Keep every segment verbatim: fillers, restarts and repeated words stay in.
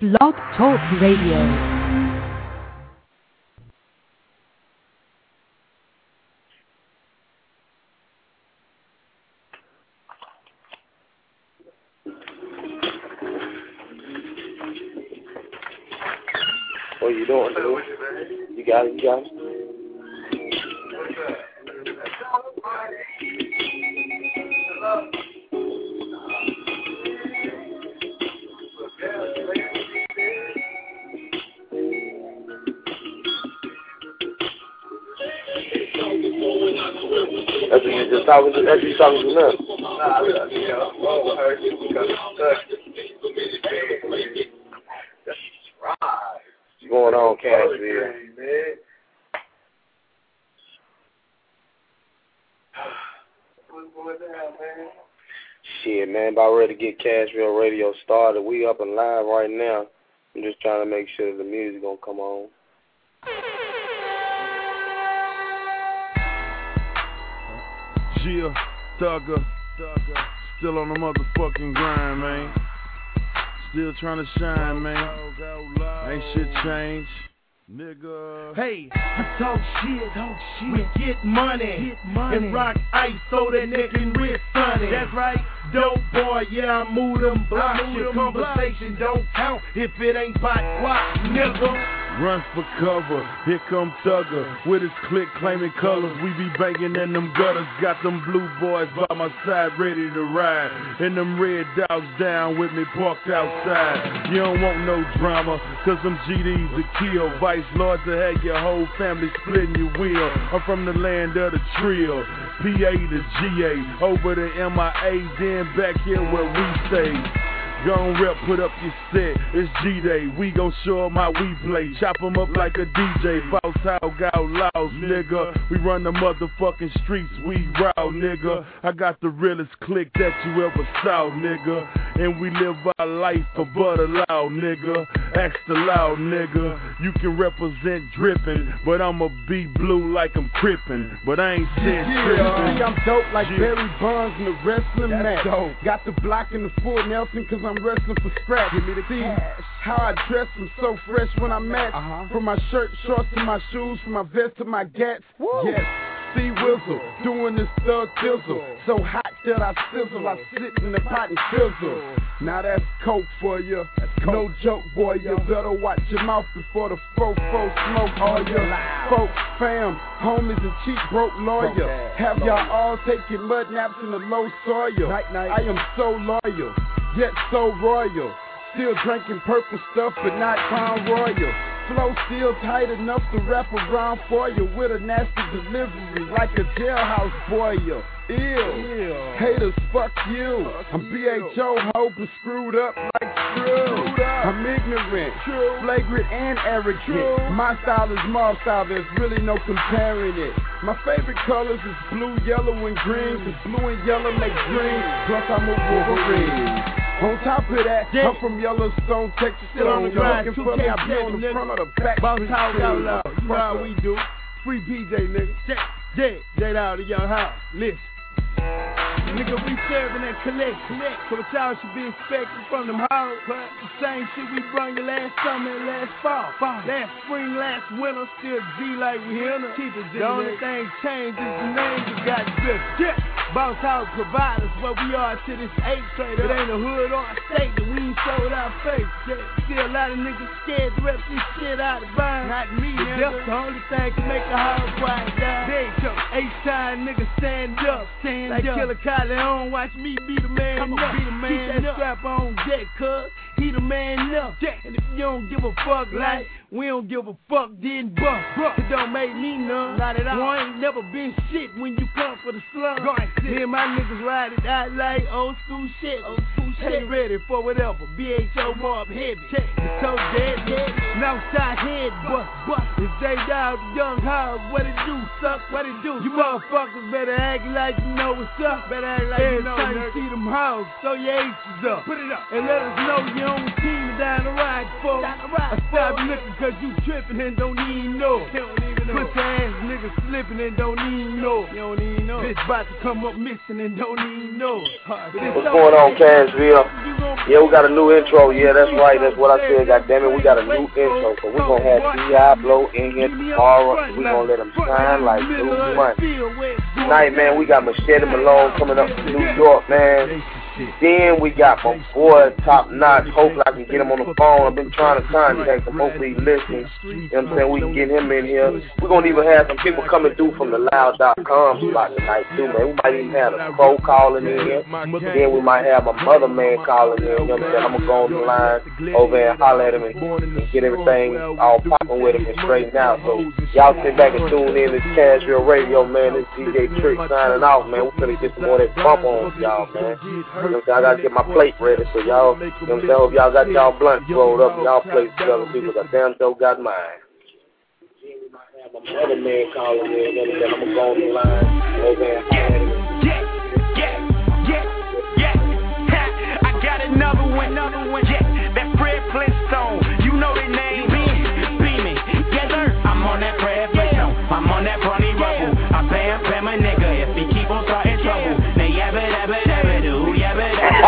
Blog Talk Radio. What you doing, dude? You got it, you got it. That's what you just talking to, that's what you talking to now. Nah, you know, oh, I heard you because it's That's right. What's going on, Cashville? Man. What's going down, man? Shit, man, about ready to get Cashville Radio started. We up and live right now. I'm just trying to make sure that the music gonna come on. Gia, Thugger, Thugger, still on the motherfucking grind, man. Still trying to shine, man. Ain't shit changed, nigga. Hey, I talk shit, talk shit. We get money, get money. And rock ice so that nigga can rip sunny. That's right. Dope boy, yeah, I move them blocks. Your conversation don't count if it ain't by squat, nigga. Run for cover, here come Thugger. With his clique claiming colors, we be banging in them gutters. Got them blue boys by my side ready to ride. And them red dogs down with me parked outside. You don't want no drama, cause them G Ds will kill. Vice lords will have your whole family splitting your wheel. I'm from the land of the trill, P A to G A. Over to M I A, then back here where we stay. Gon' rep, put up your set, it's G-Day, we gon' show 'em how we play. Chop 'em up like a D J, boss how got loud, nigga. We run the motherfucking streets, we raw, nigga. I got the realest clique that you ever saw, nigga. And we live our life for butter loud, nigga. Ask the loud, nigga. You can represent drippin', but I'ma be blue like I'm crippin'. But I ain't said trippin'. See, I'm dope like Barry Bonds in the wrestling match. Dope. Got the block in the full Nelson cause I'm wrestling for scratch. Give me the See cash. How I dress, I'm so fresh when I match. Uh-huh. From my shirt, shorts to my shoes, from my vest to my gats. Woo. Yes, see Wizzle, doing this thug thizzle. So hot that I sizzle, I sit in the pot and fizzle. Now that's coke for you. No joke, boy, you better watch your mouth before the fofo smoke all your folks, fam, homies and cheap broke lawyer. Have y'all all taking mud naps in the low soil. I am so loyal, yet so royal. Still drinking purple stuff, but not Crown Royal. Flow still tight enough to wrap around for you with a nasty delivery like a jailhouse boil. Ew. Ew. Haters, fuck you. I'm B H O ho, but screwed up like screw. I'm ignorant, True. flagrant, and arrogant. True. My style is mob style, there's really no comparing it. My favorite colors is blue, yellow, and green, cause blue and yellow make green, plus I'm a Wolverine. On top of that, yeah. I'm from Yellowstone, Texas. Still on the grind, two K I be on the front of the back. Boss Talk out loud, you know how we do. Free P J, nigga. J, J, J out of your house. Listen. Nigga, we serving and collect, collect. So what y'all should be expecting from them hoes. The same shit we brung you last summer and last fall. fall. Last spring, last winter, still G like we here. Keep it G. The only thing changed is the name you got good. Yeah. Boss House providers, what we are to this eight straight. It ain't a hood or a state that we ain't sold our face. Yeah. Still a lot of niggas scared to rep this shit out of bounds. Not me, nigga. That's the only thing can make a house quiet down. Big jump, H-time nigga stand up, stand like up. Like Killer Kylie on, watch me be the man up. Be the man Keep that up. Strap on deck, cuz he the man up. And if you don't give a fuck like we don't give a fuck, then buck. It don't make me none. Not at all. Boy, ain't never been shit when you come for the slum. Me and my niggas ride it out like old school shit. Old school shit. Stay ready for whatever. B H O mob heavy. Check. It's so dead, dead. Northside head bust, bust. If they dial the young hog, what it do, suck? What it do? You motherfuckers better act like you know what's up. Better act like Every you know. Every time you see them hogs, throw your aces up. Put it up. And let us know you on the team down the ride, folks. I stop looking cause you tripping and don't even know. Don't even Pussy ass niggas slipping and don't even know. You don't even know. Bitch about to come up missing and don't even know. What's going on, Cashville? Yeah, we got a new intro. Yeah, that's right. That's what I said. God damn it, we got a new intro. So we're gonna have Diablo in here tomorrow. We're gonna let him shine like new money. Tonight, man, we got Machete Malone coming up from New York, man. Then we got my boy Top Notch. Hopefully I can get him on the phone. I've been trying to contact him. Hopefully he listens. You know what I'm saying? We can get him in here. We're going to even have some people coming through from the loud dot com spot tonight too, man. We might even have a pro calling in here. Then we might have a mother man calling in. You know what I'm saying? I'm going to go on the line over there and holler at him and, and get everything all popping with him and straighten out. So y'all sit back and tune in to Cashville Radio, man. This D J Trick signing off, man. We're going to get some more of that bump on y'all, man. You know, I gotta get my plate ready, so y'all, you know what I'm saying? Hope y'all got y'all blunts rolled up and y'all plates together too, because I damn sure got mine. I have my other man calling me, and then I'm gonna go on the line over there. Yeah, yeah, yeah, yeah. I got another one, another one. Yeah, that Fred Flintstone. You know the name, Beaming. Yes, sir. I'm on that Fred Flintstone. I'm on that Barney Rubble. I bam, bam a nigga if he keep on starting trouble. Now yabba dabba dabba do, yabba dabba.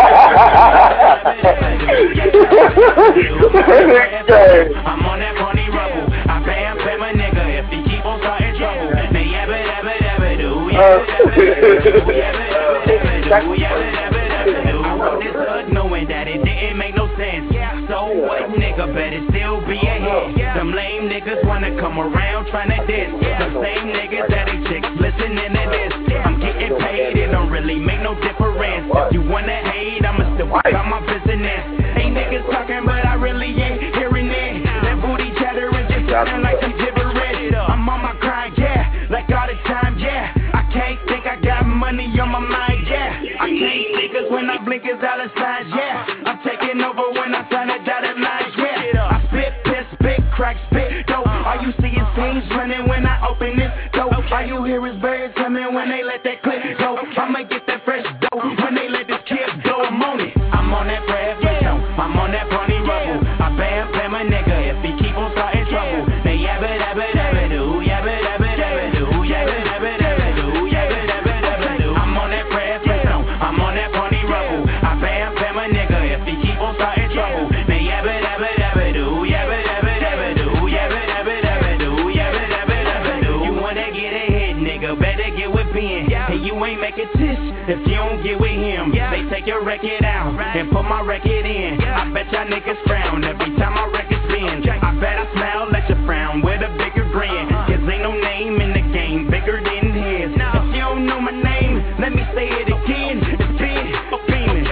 I'm on that Barney Rubble. I bam, bam a nigga if he keep on starting trouble. Now yabba dabba dabba do, yabba dabba dabba do, yabba dabba dabba do. I wrote this hood knowing that it didn't make no sense. So what, nigga, better still be ahead. Them lame niggas wanna come around tryna diss. The same niggas that they chicks listening to this. I'm getting paid, it don't really make no difference. If you wanna hate, I'ma still work on my business. Ain't niggas talking, but I really ain't hearing it. That booty chattering just sounding like some gibberish. I'm on my grind, yeah, like all the time, yeah. I can't think I got money on my mind, yeah. I can't think cause when I blink it's dollar signs, yeah. I'm taking over when I sign a dotted line, yeah. I spit, piss, spit, crack, spit, dope. All you see is things running when I open this dope. All you hear is birds coming when they let that clip go. I'ma get that fresh dope when they let this kid blow. I'm on it. I'm on that Fred Flintstone. I'm on that Barney Rubble. I bam, bam a nigga if he keep on starting trouble. They yabba dabba dabba do, yabba dabba dabba do, yabba dabba dabba do, yabba dabba dabba do. I'm on that Fred Flintstone. I'm on that Barney Rubble. I bam, bam a nigga if he keep on starting trouble. They yabba dabba dabba do, yabba dabba dabba do, yabba dabba dabba do, yabba dabba dabba do. You wanna get ahead, nigga? Better get with Ben. Hey, you ain't making tish if you don't get with him. They take your record out and put my record in. I bet y'all niggas frown every time my record spins. I bet I smile at your frown with a bigger grin. Cause ain't no name in the game bigger than his. If you don't know my name, let me say it again. It's Ben, Beaming.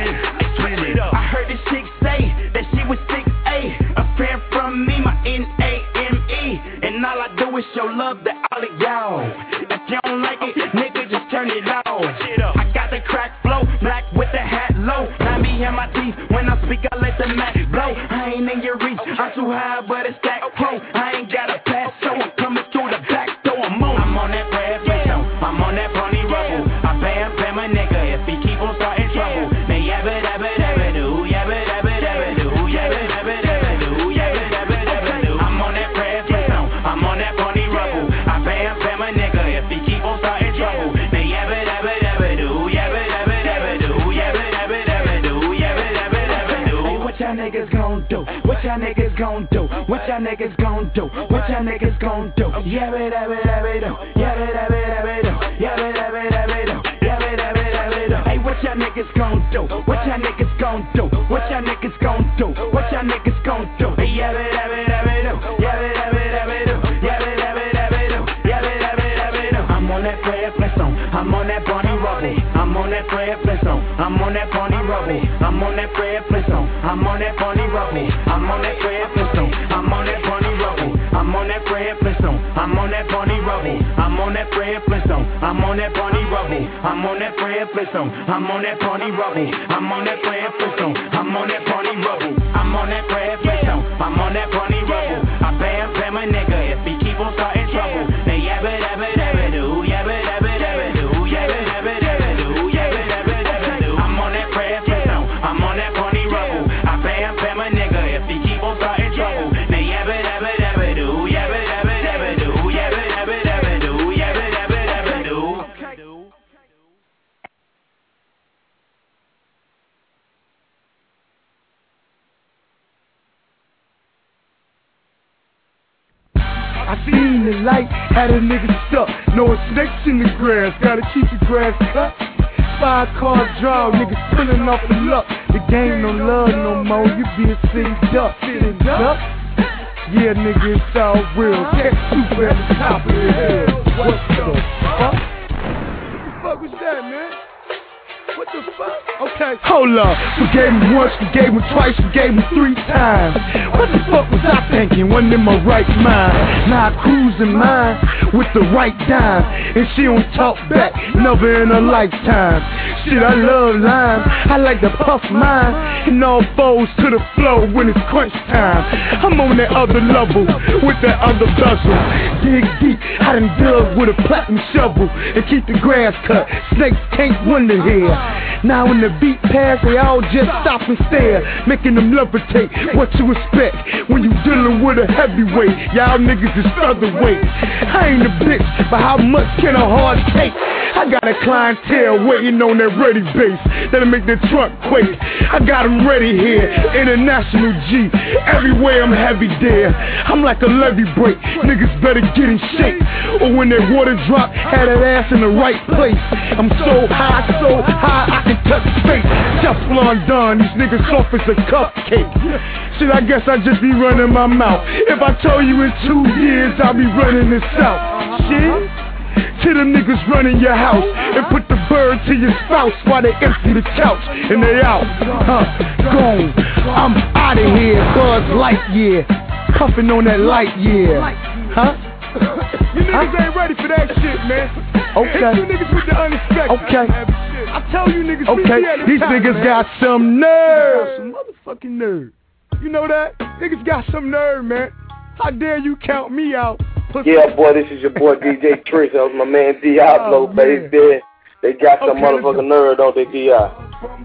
I heard this chick say that she was six A. A friend from me, my N A M E. And all I do is show love to all of y'all. If you don't like it, nigga, just turn it off. I got the crack flow, black with the hat low. Now me and my teeth, when I speak, I let the Mac blow. I ain't in your reach, I'm too high, but it's that pro. I ain't got a pass, so I'm coming through the back door. I'm on, I'm on that Fred Flintstone. I'm on that Barney Rubble. I bam, bam a nigga if he keep on starting trouble. Now yabba dabba dabba do, yabba dabba dabba do, yabba dabba dabba do, yabba dabba dabba do. I'm on that Fred Flintstone. I'm on that Barney Rubble. I bam, bam a nigga if he keep on starting trouble. Now yabba dabba dabba do, yabba dabba dabba do, yabba dabba dabba do, yabba dabba dabba do. Hey, what y'all niggas gon' do? What y'all niggas gon' do? What y'all niggas gon' do? What y'all niggas gon' do? Yabba dabba dabba do, yabba dabba dabba do, yabba dabba dabba do, yabba dabba dabba do. Hey, what y'all niggas gon' do? What y'all niggas gon' do? What y'all niggas gon' do? What y'all niggas gon' do? Yabba dabba dabba do, yabba dabba dabba do, yabba dabba dabba do, yabba dabba dabba do. I'm on that Fred Flintstone. I'm on that Barney Rubble. I'm on that Fred Flintstone. I'm on that Barney Rubble. I'm on that Fred Flintstone. I'm on that Barney Rubble. I'm on that Fred Flintstone. I'm on that Barney Rubble. I'm on that Fred Flintstone. I'm on that Barney Rubble. I'm on that Fred Flintstone. I'm on that Barney Rubble. I'm on that Fred Flintstone. I'm on that Barney Rubble. I'm on that Fred Flintstone. I'm on that Barney Rubble. I'm on that Fred Flintstone. I'm on that Barney Rubble. I bam, bam a nigga if he keep on starting trouble. Now yabba dabba dabba do, yabba dabba dabba do, yabba dabba dabba do, yabba dabba dabba do. I'm on that Fred Flintstone. I'm on that Barney Rubble. I bam, bam a nigga if he keep on starting trouble. Now yabba dabba dabba do, yabba dabba dabba do, yabba I seen the light, had a nigga stuck. No snakes in the grass, gotta keep the grass cut. Five car draw, niggas pulling off the luck. The game no love no more, you being sitting duck, sitting duck. Yeah, nigga, it's all real. Catch super at the top of the hill. What the fuck? What the fuck was that, man? What the fuck? Okay, hold up. Forgave him once, forgave him twice, forgave him three times. What the fuck was I thinking? Wasn't in my right mind. Now I cruise in mine with the right dime, and she don't talk back, never in a lifetime. Shit, I love lime, I like to puff mine, and all foes to the flow when it's crunch time. I'm on that other level with that other vessel. Dig deep, I done dug with a platinum shovel and keep the grass cut. Snakes can't wonder here. Now when the beat pass, they all just stop and stare, making them levitate. What you expect when you dealing with a heavyweight? Y'all niggas is featherweight. I ain't a bitch, but how much can a heart take? I got a clientele waiting on that ready base that'll make the trunk quake. I got them ready here, international G. Everywhere I'm heavy there, I'm like a levee break. Niggas better get in shape, or when that water drop, had that ass in the right place. I'm so high, so high, I can touch space. Teflon Don, these niggas soft as a cupcake. Shit, I guess I just be running my mouth. If I tell you in two years, I'll be running this out. Shit. To them niggas running your house and put the bird to your spouse while they empty the couch and they out. Huh, gone. I'm out of here, Buzz Lightyear, puffing on that light year. Huh? You niggas huh? ain't ready for that shit, man. Okay. Hit you niggas with the unexpected. Okay. I tell you niggas. Okay. These time, niggas man. got some nerve. Some motherfucking nerve. You know that? Niggas got some nerve, man. How dare you count me out? Yeah, boy, this is your boy D J Trick. That was my man Diablo, oh, baby. They, they got some okay, motherfucking nerve, don't they, D I?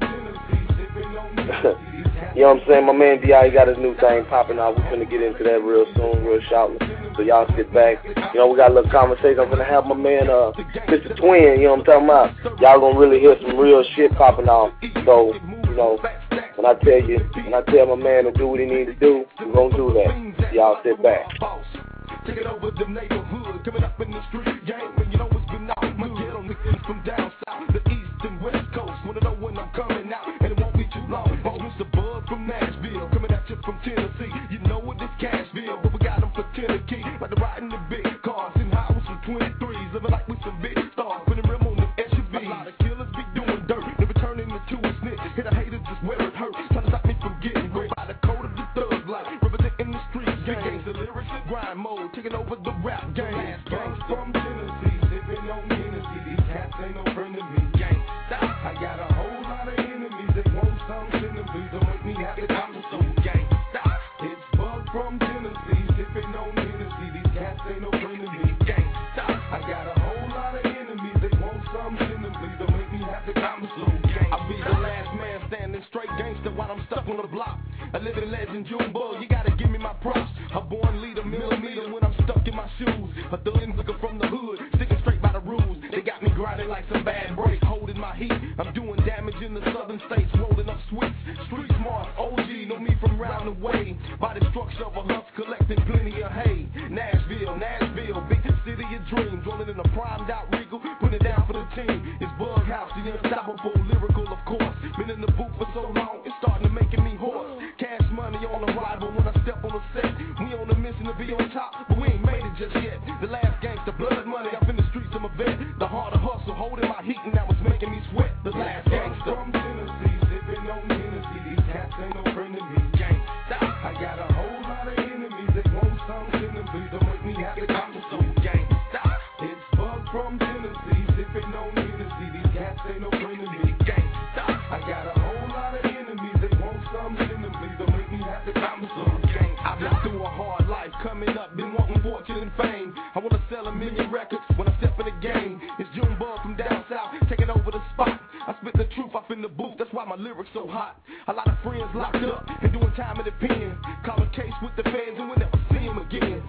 You know what I'm saying? My man D I, he got his new thing popping out. We're finna get into that real soon, real shortly. So y'all sit back. You know, we got a little conversation. I'm gonna have my man, uh, Mister Twin, you know what I'm talking about? Y'all gonna really hear some real shit popping out. So, you know, when I tell you, when I tell my man to do what he need to do, we're gonna do that. Y'all sit back. Taking over the neighborhood, coming up in the street game, and you know it's been out. My ghetto niggas from down south, the east and west coast, wanna know when I'm coming out, and it won't be too long. Oh, Mister Bud from Nashville, coming at you from Tennessee. You know what this Cashville, but we got them for Tennessee, like the riding the big cars and houses from twenty-threes, living like we some big stars, putting rim on the S U V. A lot of killers be doing dirt, never turning into a snitch. Hit a hater just where it hurt, trying to stop me from getting great by the code of the thug life, representing the street gangs, the lyrics and grind mode. Taking over the rap game. Gangs from Tennessee, sipping on Tennessee. These cats ain't no friend of me. Gangsta, I got a whole lot of enemies. They want some centipedes. Don't make me have the time to so gangsta. It's Bug from Tennessee, sipping on Tennessee. These cats ain't no friend of me. Gangsta, I got a whole lot of enemies. They want some centipedes. Don't make me have the time to so gangsta. I'll be the last man standing straight gangsta while I'm stuck on the block. A living legend, Junebug, you gotta give me my props. A born leader, millimeter when I'm stuck in my shoes. A thug nigga from the hood, sticking straight by the rules. They got me grinding like some bad break, holding my heat. I'm doing damage in the southern states, rolling up sweets. Street smart, O G, know me from round the way. By the structure of a husk, collecting plenty of hay. Nashville, Nashville, big city of dreams. Rolling in a primed out Regal, putting it down for the team. It's Bug House, the unstoppable, lyrical of course. Been in the booth for so long, it's starting to making me hoarse. Cash money on arrival when I step on the set. We on a mission to be on top, but we ain't made it just yet. The last gangster, blood money, up in the streets of my vet. The harder hustle, holding my heat, and now it's making me sweat. The last gangster from Tennessee, sipping on Tennessee. These cats ain't no friend of me. Gangsta, I got a whole lot of enemies. They want some centipedes. Don't make me have to come to so gangsta. It's Bug from Tennessee, sipping on Tennessee. These cats ain't no friend of me. Gangsta, I got a whole lot of enemies. They want some centipedes. Don't make me have to come to so gangsta. I've been through a hard life, coming up, been wanting fortune and fame. I wanna sell a million records when I step in the game. It's Junebug from down south, taking over the spot. I spit the truth up in the booth, that's why my lyrics so hot. A lot of friends locked up and doing time in the pen. Call a case with the fans and we'll never see them again.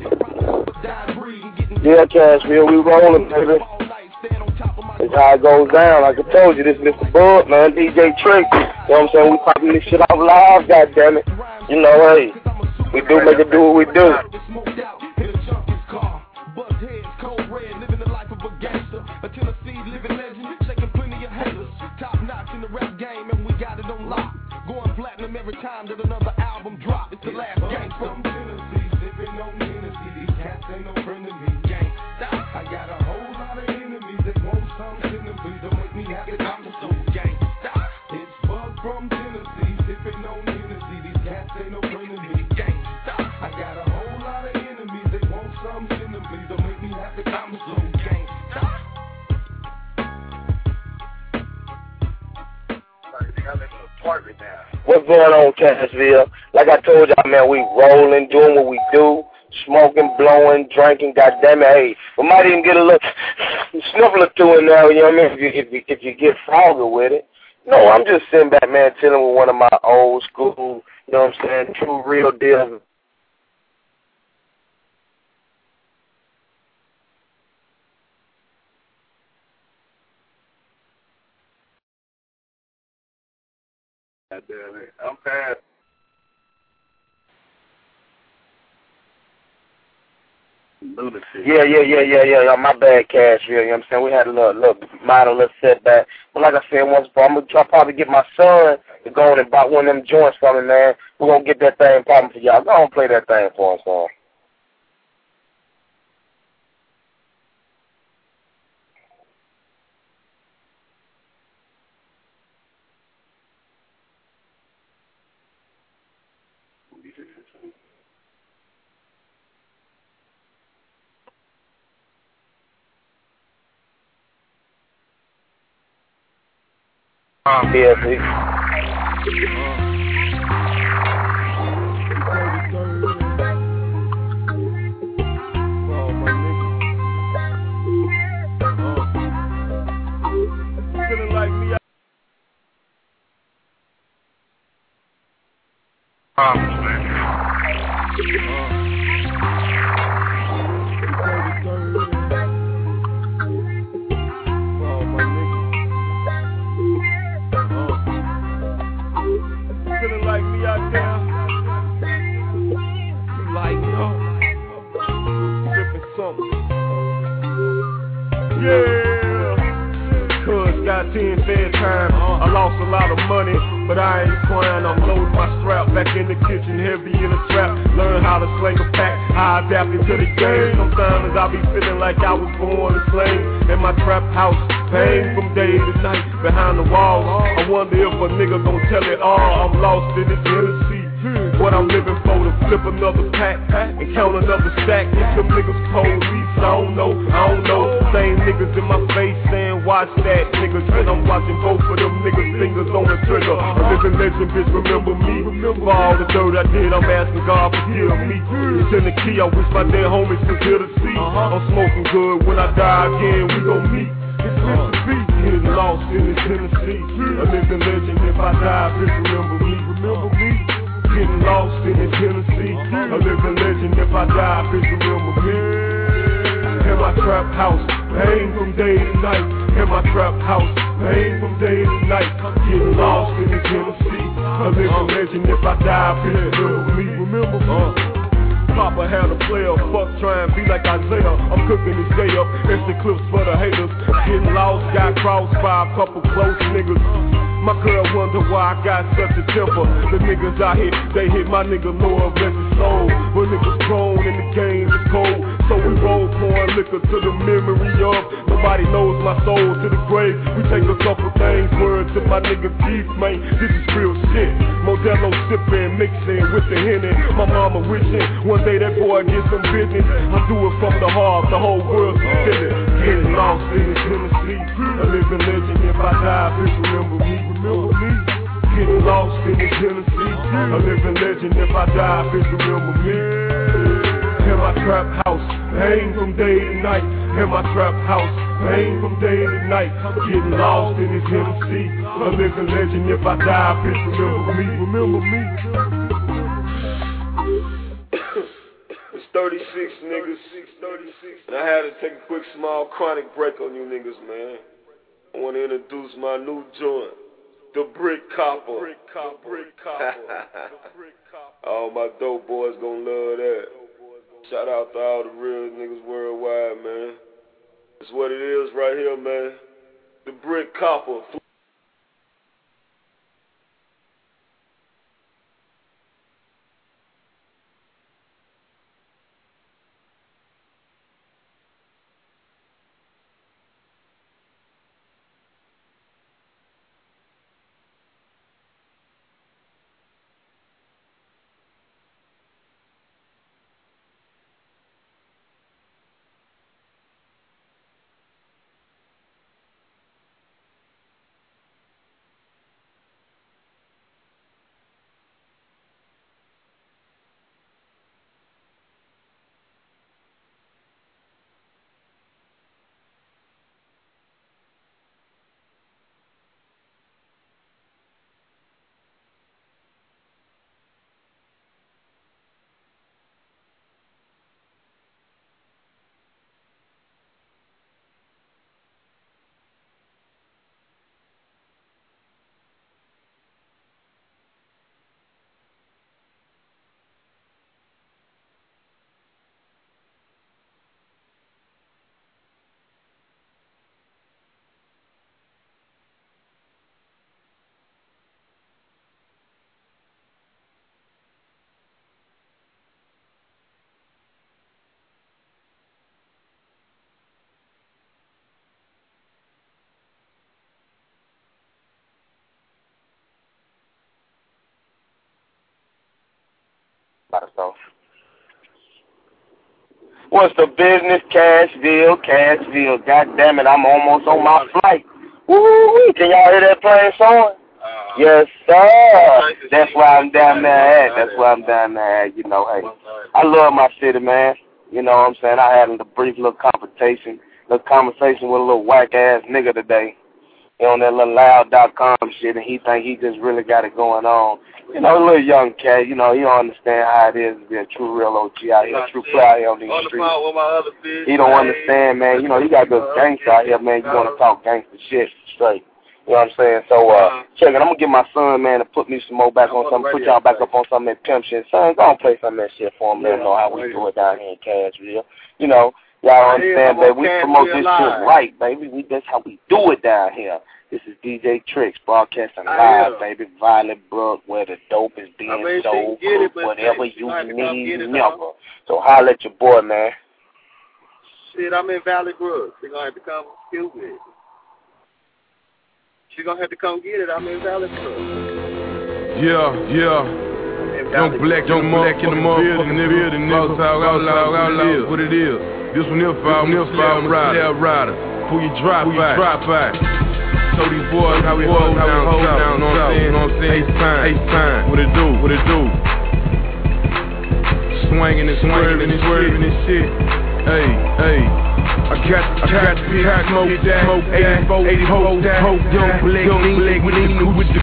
Yeah, Cashville, we rolling, baby. That's how it goes down. Like I told you, this Mister Bud, man, D J Trick. You know what I'm saying? We popping this shit off live, goddammit. You know, hey, we do make it do what we do. time that another album drop. It's the last gang from Tennessee, sipping on Hennessy. These cats ain't no friend of me. Gangsta, I got a whole lot of enemies that want something to please. Don't make me happy, I'm just so gangsta. It's Bug from Tennessee, sipping on Hennessy. These cats ain't no friend of me. Gangsta, I got a whole lot of enemies that want something to please. Don't make me happy, I'm just so gangsta. What's going on, Cashville? Like I told y'all, man, we rolling, doing what we do, smoking, blowing, drinking. Goddamn it, hey, we might even get a little sniffle or two in there. You know what I mean? If you if you, if you get froggy with it. No, I'm just sitting back, man, chilling with one of my old school. You know what I'm saying? True, real deal. Goddamn it, I'm past. Lunacy. Yeah, yeah, yeah, yeah, yeah, yeah. My bad, Cash. You know what I'm saying? We had a little, little minor little setback. But like I said, once before, I'm going to probably get my son to go on and buy one of them joints for me, man. We're going to get that thing popping for y'all. Go on and play that thing for us, son. Um, yeah, see. Feeling like me. Feeling like me out there. You like no. Sipping something. Yeah. Cuz got ten fed time. I lost a lot of money, but I ain't crying. I'm loading my strap back in the kitchen, heavy in the trap. Learn how to sling a pack, how I adapt into the game. Sometimes I be feeling like I was born to sling in my trap house. Pain from day to night behind the walls. I wonder if a nigga gon' tell it all. I'm lost in this Tennessee. What I'm living for, to flip another pack and count another stack. If them niggas police, I don't know, I don't know. Same niggas in my face saying watch that, niggas. And I'm watching both of them niggas' fingers on the trigger. A living legend, bitch, remember me. For all the dirt I did, I'm asking God forgive me. It's in the key, I wish my dead homies was here to see. I'm smoking good, when I die again, we gon' meet. It's meant to be, getting lost in this Tennessee. A living legend, if I die, bitch, remember me, remember me. Getting lost in this Tennessee. A living legend, if I die, bitch, remember me. In my trap house, pain from day to night. In my trap house, pain from day to night. Getting lost in this Tennessee. A living legend, if I die, bitch, remember me, remember me. Papa had a player, fuck tryin' be like Isaiah. I'm cooking this day up, instant clips for the haters. Getting lost, got crossed by a couple close niggas. My girl wonder why I got such a temper. The niggas I hit, they hit my nigga Lord bless his soul. When niggas grown and the game is cold, so we roll pouring liquor to the memory of. Nobody knows my soul to the grave. We take a couple things, word to my nigga Keith, man. This is real shit. Modelo sippin', mixin' with the Henny. My mama wishing one day that boy get some business. I do it from the heart, the whole world feel it. Getting lost in this Tennessee. A living legend, if I die, bitch, remember me, remember me. Getting lost in this Tennessee. A living legend, if I die, bitch, remember me. In my trap house, pain from day to night. In my trap house, pain from day to night. Getting lost in this Tennessee. A living legend, if I die, bitch, remember me, remember me. thirty-six niggas, and I had to take a quick small chronic break on you niggas, man. I want to introduce my new joint, the Brick Copper. All my dope boys gonna love that. Shout out to all the real niggas worldwide, man. That's what it is right here, man. The Brick Copper. By the soul. What's the business? Cashville, Cashville. God damn it, I'm almost on my flight. Woo! Can y'all hear that plane song? Uh, yes, sir. That's why I'm down there at. That's why I'm down there at. You know, hey, I love my city, man. You know what I'm saying? I had a brief little conversation, little conversation with a little whack ass nigga today. He on that little loud dot com shit, and he think he just really got it going on. You know, a little young cat, you know, he don't understand how it is to be a true real O G out here, true player out here on these streets. He don't understand, man. You know, you got to go gangster out here, man. You want to talk gangster shit straight. You know what I'm saying? So, uh, check it. I'm going to get my son, man, to put me some more back on something, put y'all back up on some of that pimp shit. Son, go and play some of that shit for him. Let him know how we do it down here in Cashville. You know, y'all understand, baby. We promote this shit right, baby. We That's how we do it down here. This is D J Tricks broadcasting live, baby. Violet Brook, where the dope is being I mean, sold, it, whatever you need, never. So holla at your boy, man. Shit, I'm in Valley Brook. She gonna have to come excuse me. She gonna have to come get it. I'm in Valley Brook. Yeah, yeah. Young black, young black in the motherfucking building, nigga. Out loud, out loud, what it is. This one here for our rider. Pull your drop by. Drop by. So these boys, how we hold down, how we hold down, know what I'm saying? You know what I'm saying? Ace time, ace time. What it do? What it do? Swinging and swerving and swerving and shit. Hey, hey. I got, I got to be hot, smoke that, smoke that, eighty-four, that, young black, young black, with the.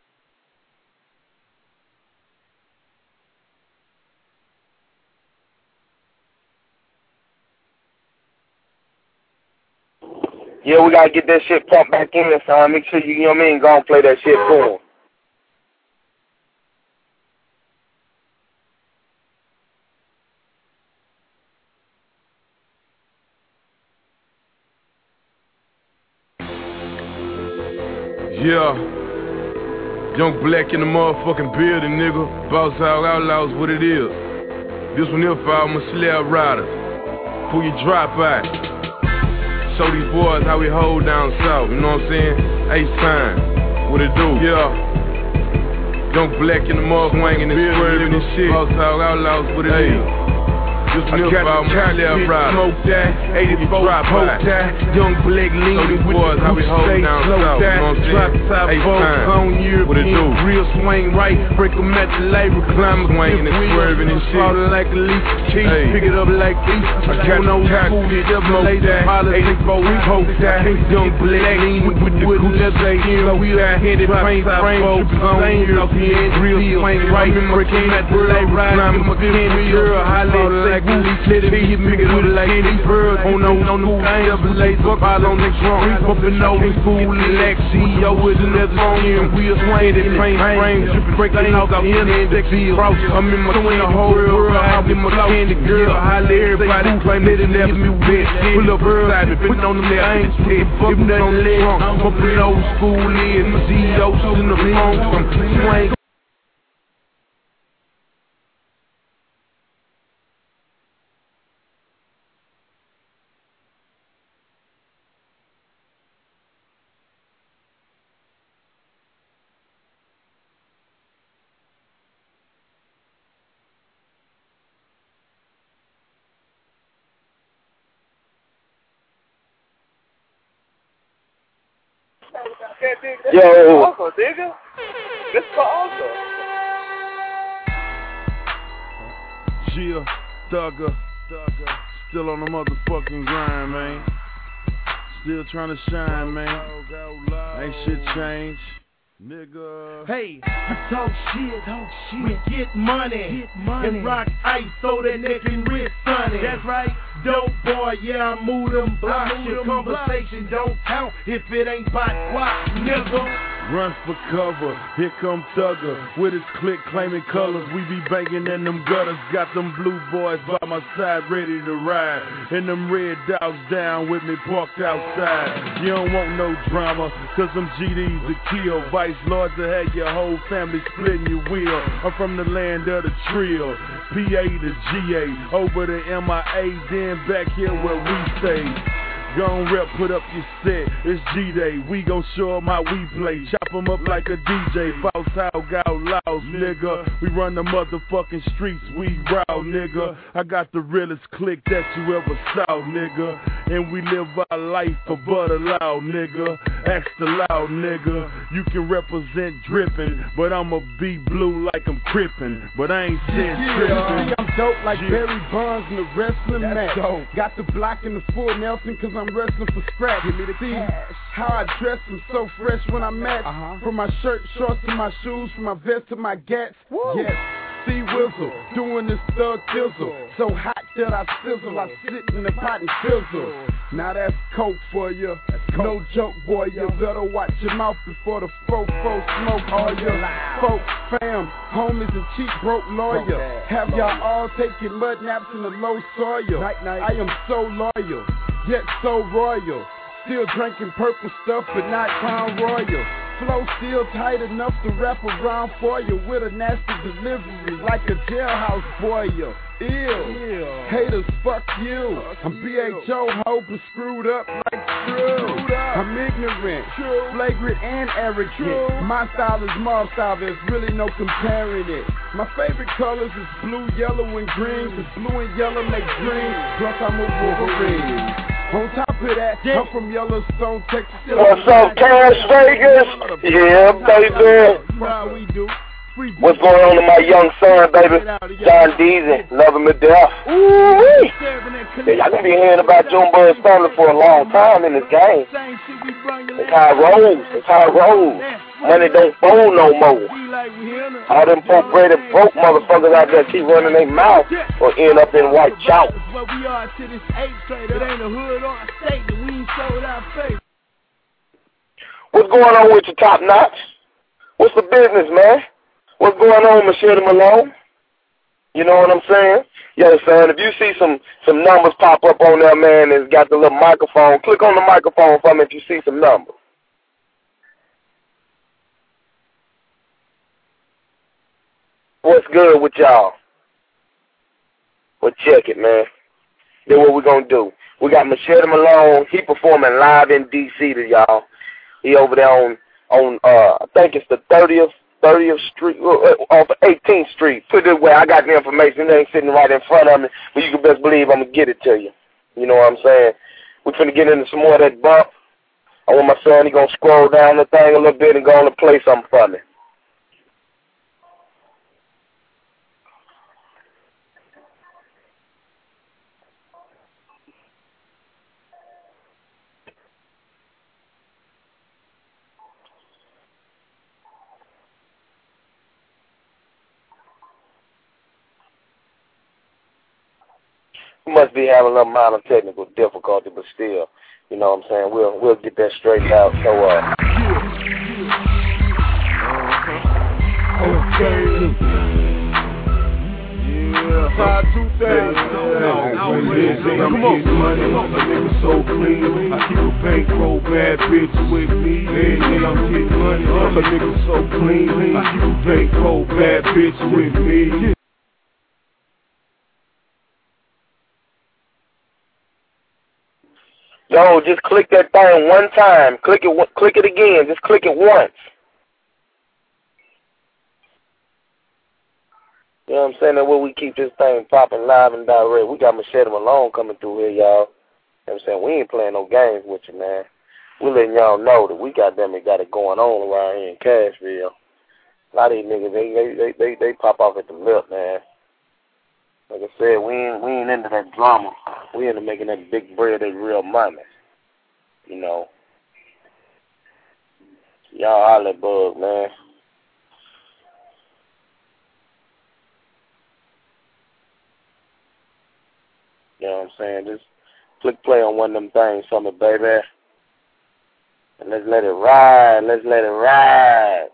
Yeah, we gotta get that shit pumped back in, son. Make sure you, you know what I mean, go and play that shit for him. Yeah. Young black in the motherfucking building, nigga. Boss out outlaws, what it is. This one here for all my slab riders. Pull your drop out. Show these boys how we hold down south, you know what I'm saying? Ace time, what it do? Yeah. Young black in the mud swinging and swerving and shit. Boss out outlaws, what it is. This one here for all my slab riders. Smoke that, eighty-four, poke that. Young black lean with boys how we hold down south, you know what I'm saying? Ace time, what it do? Real swing right, break them at the label, climb swinging and swerving and shit. Like a leaf, cheese, pick it up like beef. I got no food, it up, lay that. eighty-four, poke that. Young black lean with the good leather here. We are headed, frame, frame, tripping on here. Real swing right, break them at the label, climb my candy girl, holla like a leaf, let it be, pick it up like any bird. On no, no, no, I ain't ever laid up, I don't next wrong. Pumping over, cool, relax, C E O with another song here. We are swinging, frame, frame, tripping, breaking out the end and the field. I'm in my twin, the whole world, I'm in my candy girl. Holla everybody, claim it and never me wet. Pull up her side, putting on them there, I ain't shit. If nothing less, I'm pumping old school in. My C E O's in the phone, I'm swinging. Yo, Uncle, nigga. This for Uncle. Gia, Thugger, Thugger, still on the motherfucking grind, man. Still trying to shine, man. Ain't shit changed. Nigga. Hey, we talk shit, talk shit. We get money, get money, and rock ice so that neck and wrist sunny. That's right, dope boy, yeah, I move them blocks. Your conversation don't count if it ain't by squat, nigga. Run for cover, here come Thugger with his click claiming colors. We be banging in them gutters, got them blue boys by my side ready to ride. And them red dogs down with me parked outside. You don't want no drama, cause them G Ds to kill. Vice lords to have your whole family splitting your wheel. I'm from the land of the trill, P A to G A, over to M I A, then back here where we stay. Gon' rep, put up your set. It's G-Day. We gon' show 'em how we play. Chop 'em up like a D J. Bounce out, got loud, nigga. We run the motherfucking streets. We raw, nigga. I got the realest click that you ever saw, nigga. And we live our life for butter loud, nigga. Ask the loud, nigga. You can represent drippin', but I'ma be blue like I'm crippin'. But I ain't said trippin'. I'm dope like Barry Bonds in the wrestling match. Dope. Got the block in the full Nelson cause I'm wrestling for scratch. Give me the See how I dress, I'm so fresh when I match. Uh-huh. From my shirt, shorts to my shoes, from my vest to my gats. Woo. Yes. See Whistle, doing this thug thizzle. So hot that I sizzle, I sit in the pot and fizzle. Now that's coke for you. No joke, boy, you better watch your mouth before the fofo smoke all your folk fam, homies and cheap broke lawyer. Have y'all all taking mud naps in the low soil. I am so loyal, yet so royal. Still drinking purple stuff, but not Crown Royal. Flow still tight enough to wrap around for you with a nasty delivery like a jailhouse boiler. Ew. Haters, fuck you. I'm B H O ho, but screwed up like screw. I'm ignorant, flagrant, and arrogant. My style is mob style, there's really no comparing it. My favorite colors is blue, yellow, and green, cause blue and yellow make green, plus I'm a Wolverine. On top of that, I'm from Yellowstone, Texas. What's up, Cash Vegas? Yeah, baby. What's going on to my young son, baby? John Deezy, love him to death. Ooh-wee. Yeah, y'all gonna be hearing about Junebug Thunder for a long time in this game. It's how it rolls. It's how it rolls. Money don't fold no more. All them broke bread and broke motherfuckers out there keep running their mouth or end up in white chalk. What's going on with your top notch? What's the business, man? What's going on, Michelle Malone? You know what I'm saying? Yo, son, if you see some some numbers pop up on there, man, it's got the little microphone, click on the microphone for me if you see some numbers. What's good with y'all? Well, check it, man. Then what we gonna do? We got Michelle Malone. He performing live in D C to y'all. He over there on on uh I think it's the thirtieth thirtieth Street uh, off of eighteenth Street. Put it away. I got the information. It ain't sitting right in front of me, but you can best believe I'm gonna get it to you. You know what I'm saying? We finna get into some more of that bump. I want my son. He gonna scroll down the thing a little bit and go on to play something for me. We must be having a little amount of technical difficulty, but still, you know what I'm saying, we'll we'll get that straightened out. So uh Okay. Yeah. Five, two, things. Come on. A nigga so clean. I keep a bankroll, bad bitch with me. Yeah, I'm getting money. A nigga so clean. I keep a bankroll, bad bitch with me. Yo, just click that thing one time. Click it. Click it again. Just click it once. You know what I'm saying? That way we keep this thing popping live and direct. We got Machete Malone coming through here, y'all. You know what I'm saying? We ain't playing no games with you, man. We letting y'all know that we got them and got it going on around here in Cashville. A lot of these niggas, they they they they, they pop off at the lip, man. Like I said, we ain't we ain't into that drama. We into making that big bread, that real money. You know. Y'all holler at Bug, man. You know what I'm saying? Just click play on one of them things for me, baby. And let's let it ride. Let's let it ride.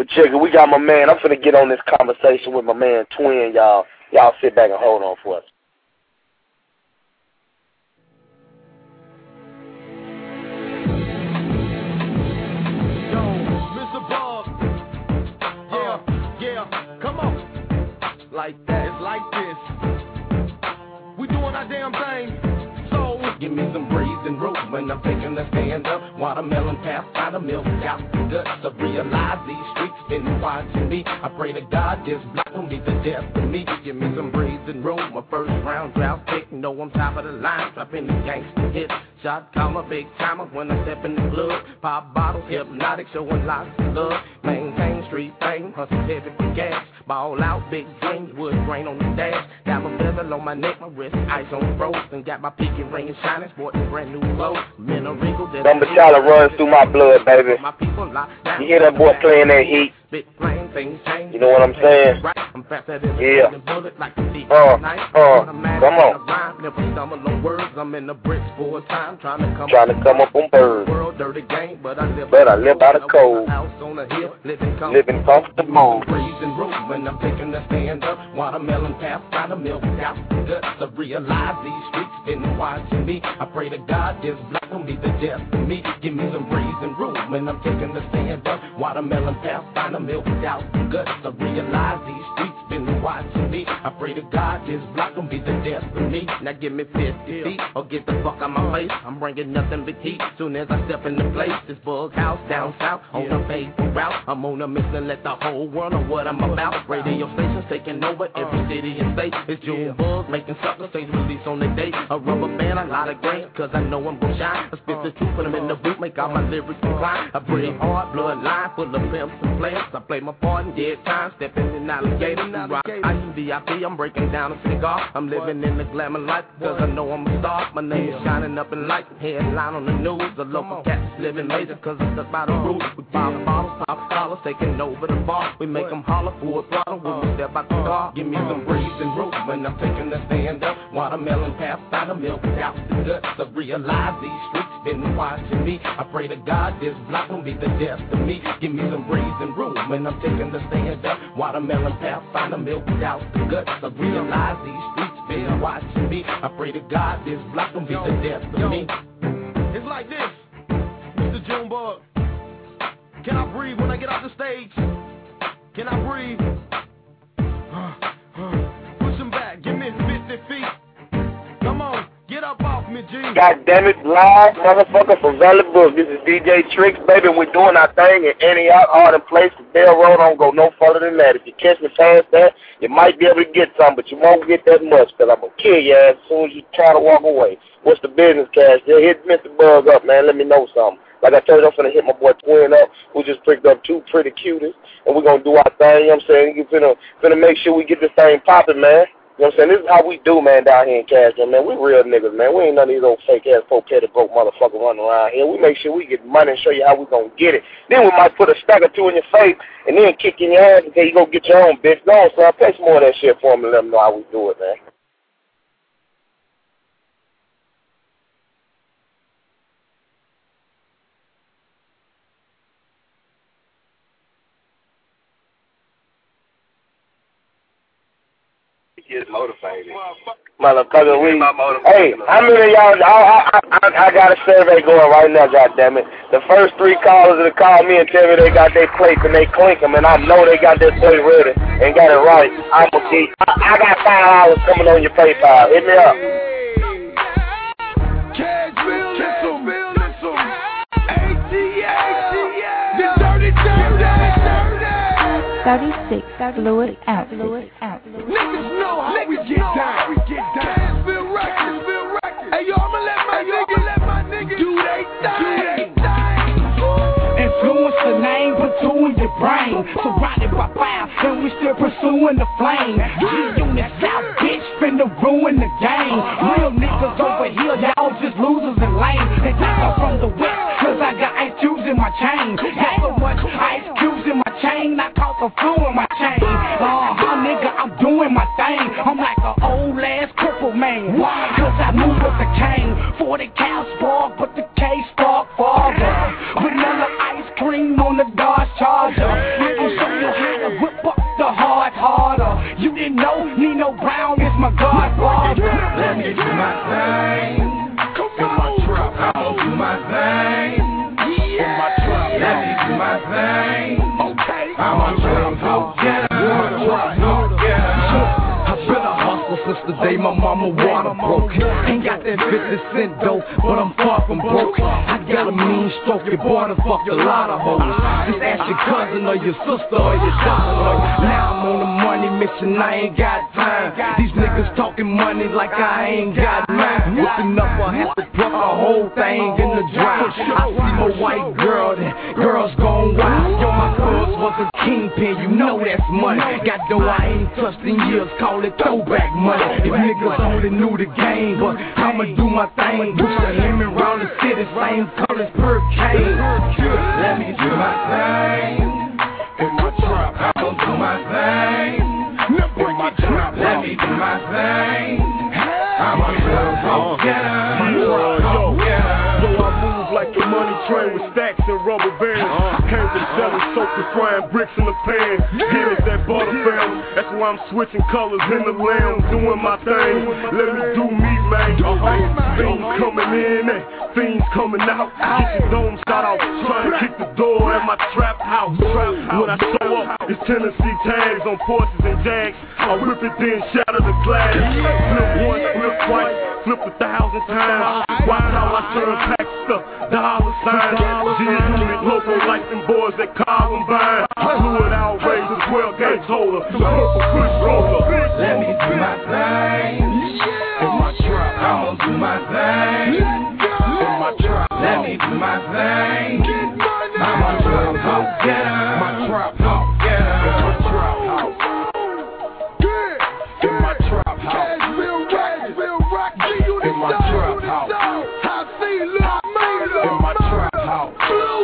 Well, check it. We got my man. I'm finna get on this conversation with my man Twin, y'all. Y'all sit back and hold on for us. Like that, it's like this. We doing our damn thing. So give me some breathing room when I'm taking a stand up. Watermelon pass by the milk out the guts. I realize these streets been watching me. I pray to God this block won't be the death of me. Give me some breathing room. My first round drought pick. Know I'm top of the line. Dropping the gangster hit. Shot caller, big timer when I step in the club. Pop bottles, hypnotic, showing lots of love. Maintain street fame, hustle heavy for gas. Ball out, big dreams, wood grain on the dash. Got my bezel on my neck, my wrist, ice on froze. And got my pinky ring shining, sporting brand new clothes. Men are wrinkle, Number Charlie runs through my blood, baby. My people locked down. You hear that boy playing that heat? Big plane, things change. You know what I'm saying? I'm faster than yeah. a bullet, like a deep uh, night. Uh, come on. Never stumble on words. I'm in the bricks for a time, trying to come trying to come up on birds. World dirty game, but I live but I live by the code. House on a hill, living comfortable. Living comfortable. Freezing room when I'm taking a stand up. Watermelon pass by the milk out the guts. I realize these streets been watching me. I pray to God this block won't be the death of me. Give me some breathing room when I'm taking a stand up. Watermelon pass by the milk out the guts. I realize these streets been watching me. I pray to God this block won't be the death of me. Now give me fifty feet or get the fuck out my face. I'm bringing nothing but heat. Soon as I step in the place, this bug house down south on the paper route. I'm on a mission, let the whole world know what I'm about. Radio stations taking over every city and state. It's June Bug making suckers things release on the day. A rubber band, a lot of grain, cause I know I'm gon' shine. I spit the truth, put them in the boot, make all my lyrics incline. I breathe hard, blood line full of pimps and players. I play my part in dead time, stepping in alligator. Rock, I U V I P, I'm breaking down a cigar. I'm living in the glamour life, cause I know I'm a star. My name is shining up in light, headline on the news. The local cats living major, cause I stuck by the rules. We pop bottles, pop dollars, taking over the bar. We make them holler for a throttle when we step out the car. Give me some breathing room when I'm taking a stand up. Watermelon pass by the milk out the guts. I realize these streets been watching me. I pray to God this block won't be the death of me. Give me some breathing room when I'm taking a stand up. Watermelon pass by the milk out the guts. I realize these streets been watching me. I pray to God this block won't be the death of me. It's like this, Mister Junebug. Can I breathe when I get off the stage? Can I breathe? Uh, uh, push him back, give me fifty feet. Come on, get up off me, G. God damn it, live motherfucker from Valley Brook. This is D J Tricks, baby. We're doing our thing in Antioch, all the place. The Bell Road don't go no further than that. If you catch me past that, you might be able to get some, but you won't get that much, because I'm going to kill your ass as soon as you try to walk away. What's the business, Cash? Yeah, hit Mister Bug up, man. Let me know something. Like I told you, I'm finna hit my boy Twin up. We just picked up two pretty cuties, and we're gonna do our thing. You know what I'm saying? You finna, finna make sure we get this thing popping, man. You know what I'm saying? This is how we do, man, down here in Cashville, man. We real niggas, man. We ain't none of these old fake-ass, four-petty broke motherfuckers running around here. We make sure we get money and show you how we gonna get it. Then we might put a stack or two in your face and then kick in your ass and say, you go get your own bitch. Go on, son. Pay some more of that shit for me and let them know how we do it, man. Get motivated. Motherfucker, we. Hey, how many of y'all? I, I, I, I got a survey going right now, goddammit. The first three callers that call me and tell me they got their plates and they clink them, and I know they got their plate ready and got it right. I'm a key. I, I got five dollars coming on your PayPal. Hit me up. Cashville, listen, listen. A T L, the dirty, dirty. thirty-six fluid out. Fluid out. Niggas know how we get down. We get down. Cashville Records. Hey, yo, I'ma let my niggas, let my niggas do they thing. Influence the name, but two in your brain. Surrounded by fire, and we still pursuing the flame. G-Unit South, bitch, finna ruin the game. Real niggas over here, y'all just losers and lame. They take off from the west, cause I got ice cubes in my chain. Got so much ice cubes in my chain, I caught the flu in my chain. Uh-huh, nigga, I'm doing my thing. I'm like an old ass cripple man. Why? Cause I move with the cane. forty cal spark, but the K spark farther. Vanilla ice cream on the Dodge Charger. I'm Let me do my thing. Okay. I'm a trap house getter. I'm a trap house getter. I've been a hustler since the day my mama water broke. Ain't got that fifty cent dough, but I'm far from broke. I got a mean stroke, your boy done fucked a lot of hoes. Just ask your cousin or your sister or your daughter. Now I'm on the money mission, I ain't got time. These niggas talking money like I ain't got mine. Whipping up, I have to put the whole thing in the drive. I see my white girl, that girls gone wild. Yo, my cuz was a kingpin, you know that's money. Got dough I ain't touched in years, call it throwback money. If niggas only knew the game, but I'ma do my thing. Push the lemon round the city, same colors per cane. Let me do my thing. In my trap, I'ma do my thing. In my trap, let me do my thing. I'm a trap house getter. Yo, I move like the money train with stacks and rubber bands. I came to selling soap and frying bricks in the pan. Here is that butter fam. That's why I'm switching colors in the lamb, doing my thing. Let me do me, man. Fiends coming in, and fiends coming out. Get your dome shot out, trying to kick the door at my trap house. When I show up, it's Tennessee tags on Porsches and Jags. I rip it then shatter the glass. Flip once, flip twice, flip a thousand times. Watch how I turn packs up, dollar signs. G-Unit logo like them boys at Columbine. Fluid outrage, the twelve gauge holder, the purple push roller. Let me do my thing. In my trap, I'ma do my thing. In my trap, let me do my thing. I'm a trap house getter. My trap house getter. In my trap house. In my trap house. In my trap house. In my trap house.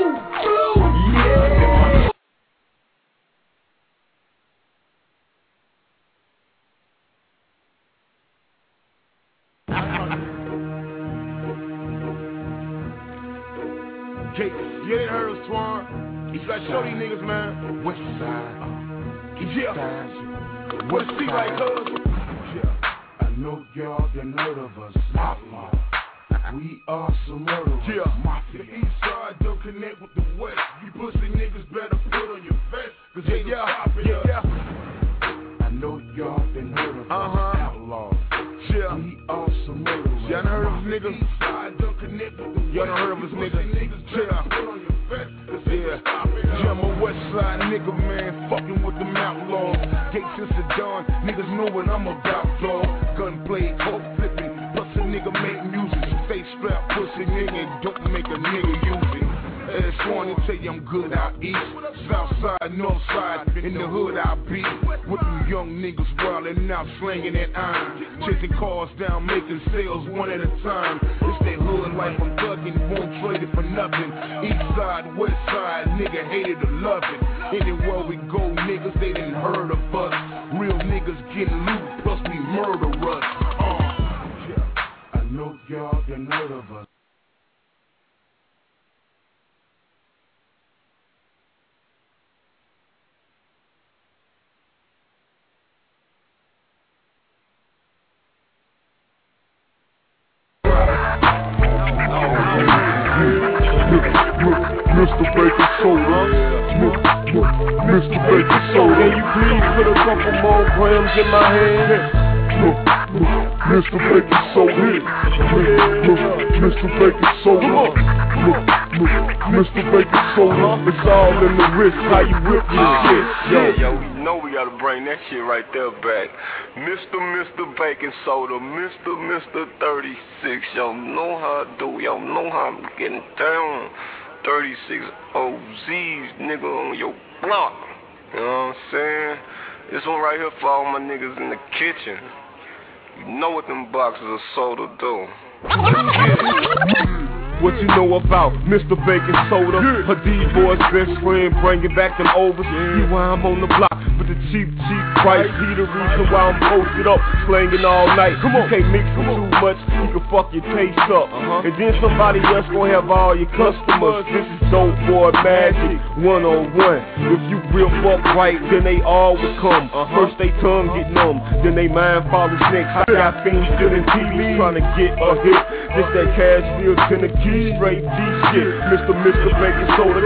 Yeah. Jake, you ain't heard of Swan? You gotta show these niggas, man. West side. Yeah. What it see like us? Yeah. I know y'all done heard of us. Outlaw. We are some murderers. Yeah. Mafia. The east side don't connect with the west. You pussy niggas better put on your vest. Cause they yeah, stopping yeah, us. Yeah. I know y'all done heard of uh-huh. us. Outlaws. Yeah. We are some murderers. Y'all done heard of us niggas? East side don't connect with the west. Y'all done heard of us niggas? Yeah. Put on your vest. Yeah. Yeah, I'm a west side nigga, man. Fucking with them outlaws. Gates is the dawn. Niggas know what I'm about, dog. Gunplay, coke flipping. Plus a nigga make music. Stay strapped, pussy nigga. Don't make a nigga use it. Ass one and tell you I'm good out east. South side, north side, in the hood I be. With them young niggas wildin' out, slanging that iron. Chasing cars down, making sales one at a time. It's that hood life, I'm thuggin', won't trade it for nothing. East side, west side, nigga hate it or love it. Anywhere we go, niggas, they done heard of us. Real niggas getting loot, plus we murder us. Uh, yeah. I know y'all done heard of us. Mister Baker Soda, Mister Baker Soda. Can you please put a couple more grams in my hand? Mister Baker Soda, Mister Baker Soda, Mister Baker Soda. It's all in the wrist, how you whip this shit. Yeah, yo, we know we gotta bring that shit right there back. Mister Mister Baking Soda, Mister Mister thirty-six. Y'all know how I do, y'all know how I'm getting down. thirty-six O Z's, nigga, on your block. You know what I'm saying? This one right here for all my niggas in the kitchen. You know what them boxes of soda do. What you know about Mister Baking Soda? Yeah. A D-boy's best friend, bringing back them overs. Yeah. See why I'm on the block with the cheap, cheap price. He the reason why I'm posted up, slanging all night. Come on, you can't mix them too much, you can fuck your taste up. Uh-huh. And then somebody else gonna have all your customers. This is dope boy magic, one on one. If you real fuck right, then they all will come. Uh-huh. First they tongue get numb, then they mind follows next. I got fiends still in T V trying to get a hit. This that Cashville, Tennessee, straight G shit. Mister Mister Baking Soda got me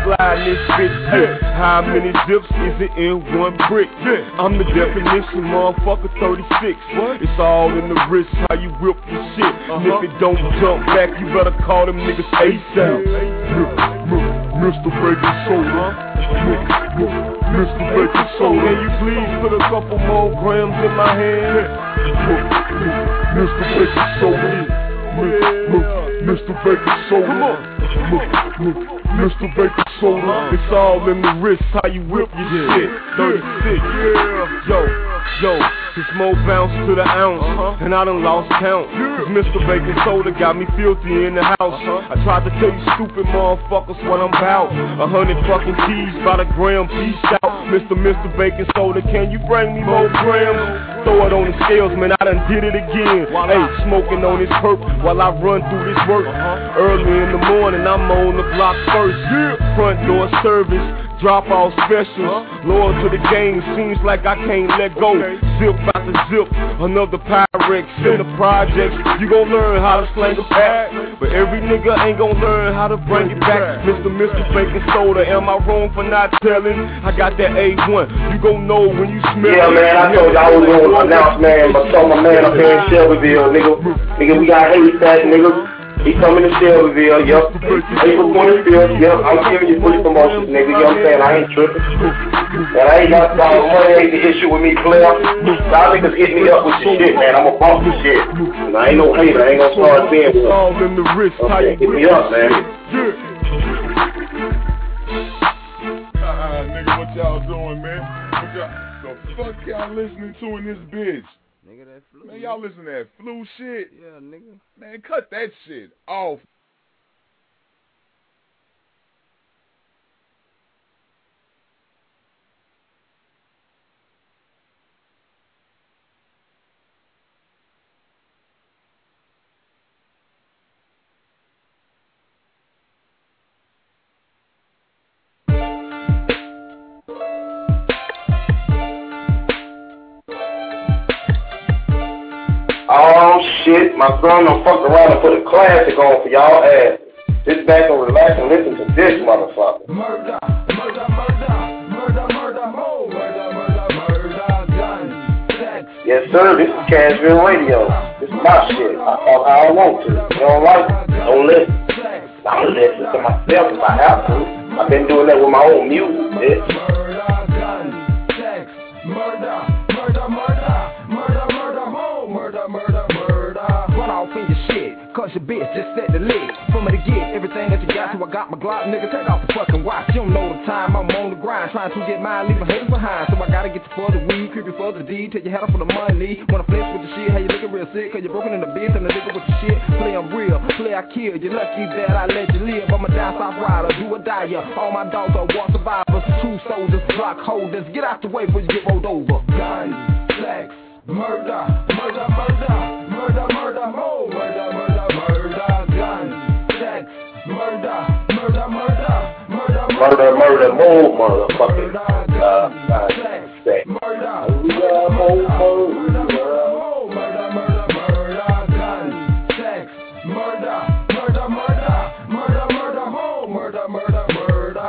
slide this bitch. Yeah. How many zips is it in one brick? Yeah. I'm the definition, motherfucker, thirty-six. What? It's all in the wrist, how you whip your shit. Uh-huh. And if it don't jump back, you better call them niggas ASAP. Mister Baking Soda. Mister Baking Soda. Can you please put a couple more grams in my hand? Mister Baking Soda. Mister Baking Soda. Come on. Mister Baking Soda. It's all in the wrist, how you whip your shit. thirty-six. Yeah. Yo, yo. It's more bounce to the ounce, uh-huh. And I done lost count. Cause Mister Baking Soda got me filthy in the house. Uh-huh. I tried to tell you stupid motherfuckers what I'm about. A hundred fucking keys by the gram, peace out. Mister Mister Baking Soda, can you bring me more grams? Throw it on the scales, man, I done did it again. Hey, smoking on this perp while I run through this work. Uh-huh. Early in the morning, I'm on the block first. Yeah. Front door service. Drop off specials, huh? Loyal to the game, seems like I can't let go. Okay. Zip out the zip, another Pyrex in the projects. You gon' learn how to slang a pack, but every nigga ain't gon' learn how to bring it back. Mister Mister Baking Soda, am I wrong for not telling? I got that A one, you gon' know when you smell yeah, it. Yeah, man, I told you I was going to announce, man, but told my man up here in Shelbyville, nigga. Nigga, we got hate that, nigga. He coming to Shelbyville, yup. April twenty-fifth, yup. I'm giving you free promotions, nigga. You know what I'm saying? I ain't tripping. And I ain't got uh, money ain't the issue with me, player. Y'all niggas hit me up with your shit, man. I'm going to bump the shit. And I ain't no hater. I ain't going to start saying it. All in the wrist. Okay, hit me up, man. Uh-uh, nigga, what y'all doing, man? What y'all, the fuck y'all listening to in this bitch? Nigga, that flu. Man, y'all listen to that flu shit? Yeah, nigga. Man, cut that shit off. Oh shit, my son done fucked around and put a classic on for y'all ass. Sit back and relax and listen to this motherfucker. Murder, murder, murder, murder, murder, more, murder, murder, murder, gun, sex. Yes sir, this is Cashville Radio. This is my shit. I talk how I want to. You don't like it? Don't listen. I'm gonna listen to myself if I have to. I've been doing that with my own music, bitch. Murder, gun, sex, murder, murder, murder, murder, murder, more, murder, murder, murder. Run off in your shit, cause your bitch just set the lid. For me to get everything that you got, so I got my Glock, nigga, take off the fucking watch. You don't know the time, I'm on the grind, trying to get mine, leaving haters behind. So I gotta get you for the weed, creepy for the D, till you head up for the money. Wanna flex with the shit, how you looking real sick, cause you're broken in the bitch, and the nigga with the shit. Play I'm real, play I kill, you're lucky that I let you live. I'm a down south rider, do or die, yeah. All my dogs are war survivors, true soldiers, block holders. Get out the way before you get rolled over. Gun, sex, murder, murder, murder, murder, murder, more, murder, murder, murder, gun, sex, murder, murder, murder, murder, murder, murder, more, motherfucker. Uh, uh, sex, murder, murder, more, murder, murder, murder, murder, gun, sex, murder, murder, murder, murder, murder, more, murder, murder, murder.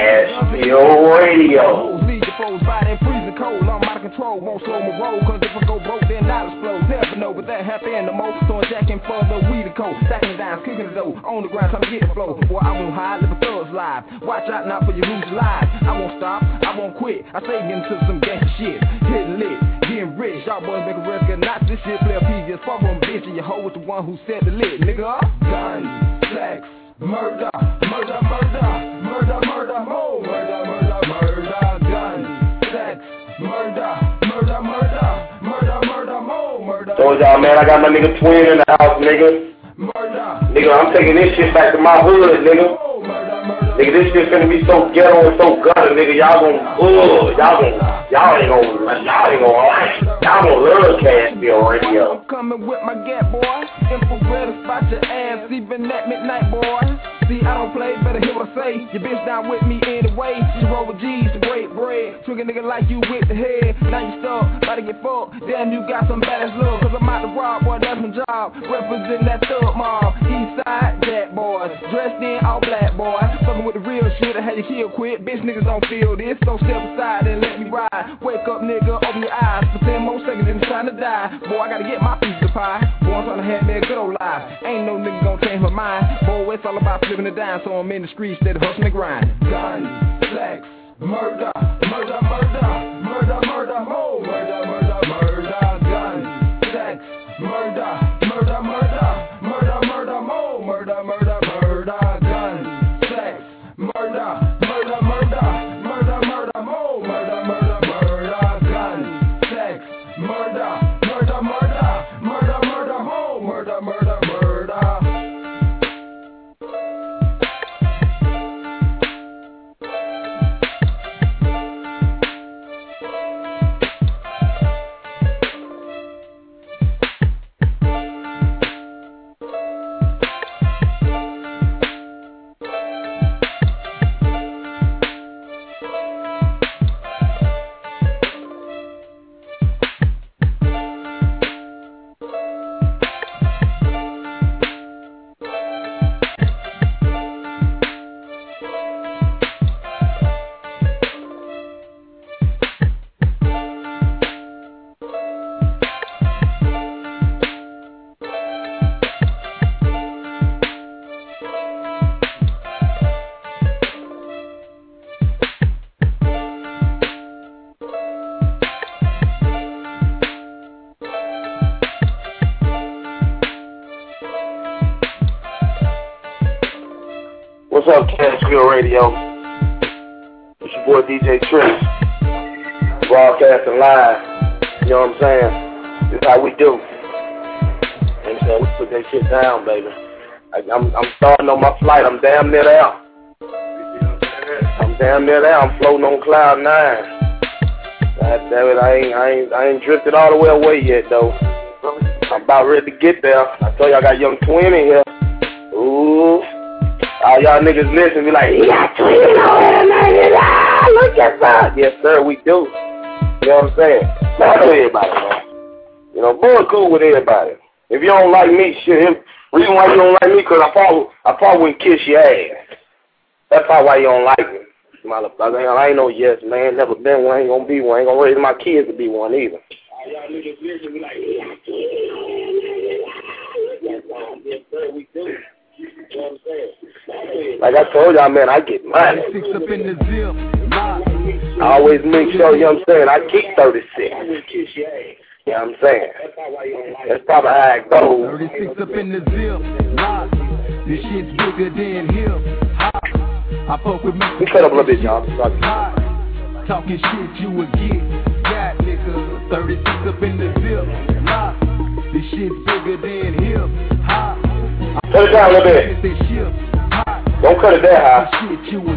Cashville Radio. Leave your foes by them freezing cold. I'm out of control, won't slow my roll, cause if I go broke, then I'll explode. Never know, but that happen in the most. Throwing jacking for the weed and cold. Stacking it down, kicking the dough. On the ground, trying to get the flow. Boy, I won't hide, live a thug's life. Watch out now for you lose your life. I won't stop, I won't quit. I say get into some gangster shit. Hitting lit, getting rich. Y'all boys make a risk and not this shit. Play a P just fuck on bitch, and your hoe was the one who set the lit, nigga. Gun, sex, murder, murder, murder, murder, murder, more, murder, murder, murder, gun, sex, murder, murder, murder, murder, murder, more, murder. Told y'all, man, I got my nigga Twin in the house, nigga. Murder. Nigga, I'm taking this shit back to my hood, nigga. Nigga, this shit finna be so ghetto and so gutter, nigga. Y'all gon' ugh, y'all gon' y'all ain't gon' y'all ain't gon' like y'all gon' love Cashville Radio. I'm coming with my gap, boy. Infrared spot your ass, even at midnight, boy. See, I don't play, better hear what I say. Your bitch down with me anyway. She roll with G's to break bread. Trick a nigga like you with the head. Now you stuck, about to get fucked. Damn, you got some badass love. Cause I'm out to rob, boy, that's my job. Representing that thug mob. East side, that boy. Dressed in all black, boy. Fucking with the real shit, I had you kill quick. Bitch, niggas don't feel this. So step aside and let me ride. Wake up, nigga, open your eyes. For ten more seconds, and it's time to die. Boy, I gotta get my piece of pie. Boy, I'm trying to have me a good old life. Ain't no nigga gonna change my mind. Boy, it's all about flipping it down. So I'm in the streets, steady hustling and grind. Gun, sex, murder, murder, murder, murder, murder, more, murder, murder, murder, gun, sex, murder, murder, murder, murder, murder, more, murder, murder, murder, gun, sex, murder, murder, murder, murder, murder, more, murder, murder, murder, gun, sex, murder, murder, murder, murder, murder, more, murder, murder, murder. What's up, Cashville Radio? It's your boy D J Trish, broadcasting live. You know what I'm saying? This is how we do. You know what I'm saying? We put that shit down, baby. I, I'm, I'm starting on my flight. I'm damn near there. I'm damn near there. I'm floating on cloud nine. God damn it, I ain't, I ain't, I ain't drifted all the way away yet, though. I'm about ready to get there. I told you I got Young Twin in here. Ooh. All y'all niggas listen, be like, he got Twin on there, ah, look at that. Yes, sir, we do. You know what I'm saying? Not to everybody, man. You know, boy, cool with everybody. If you don't like me, shit, him, reason why you don't like me, because I probably, I probably wouldn't kiss your ass. That's probably why you don't like me. Motherfucker, I ain't no yes man, never been one, ain't gonna be one, ain't gonna raise my kids to be one either. All y'all niggas listen, be like, he got Twin on there, yes, sir, we do. You know what I'm saying? Like I told y'all, man, I get money. I always make sure, you know what I'm saying, I keep thirty-six. You know what I'm saying? That's probably how it goes. thirty-six up in the zip. This shit's bigger than hip hop. I fuck with me. We cut up a little bit, y'all. Talking shit you would get. Got nigga. thirty-six up in the zip. This shit's bigger than hip hop. Cut it down a little bit. Don't cut it that high.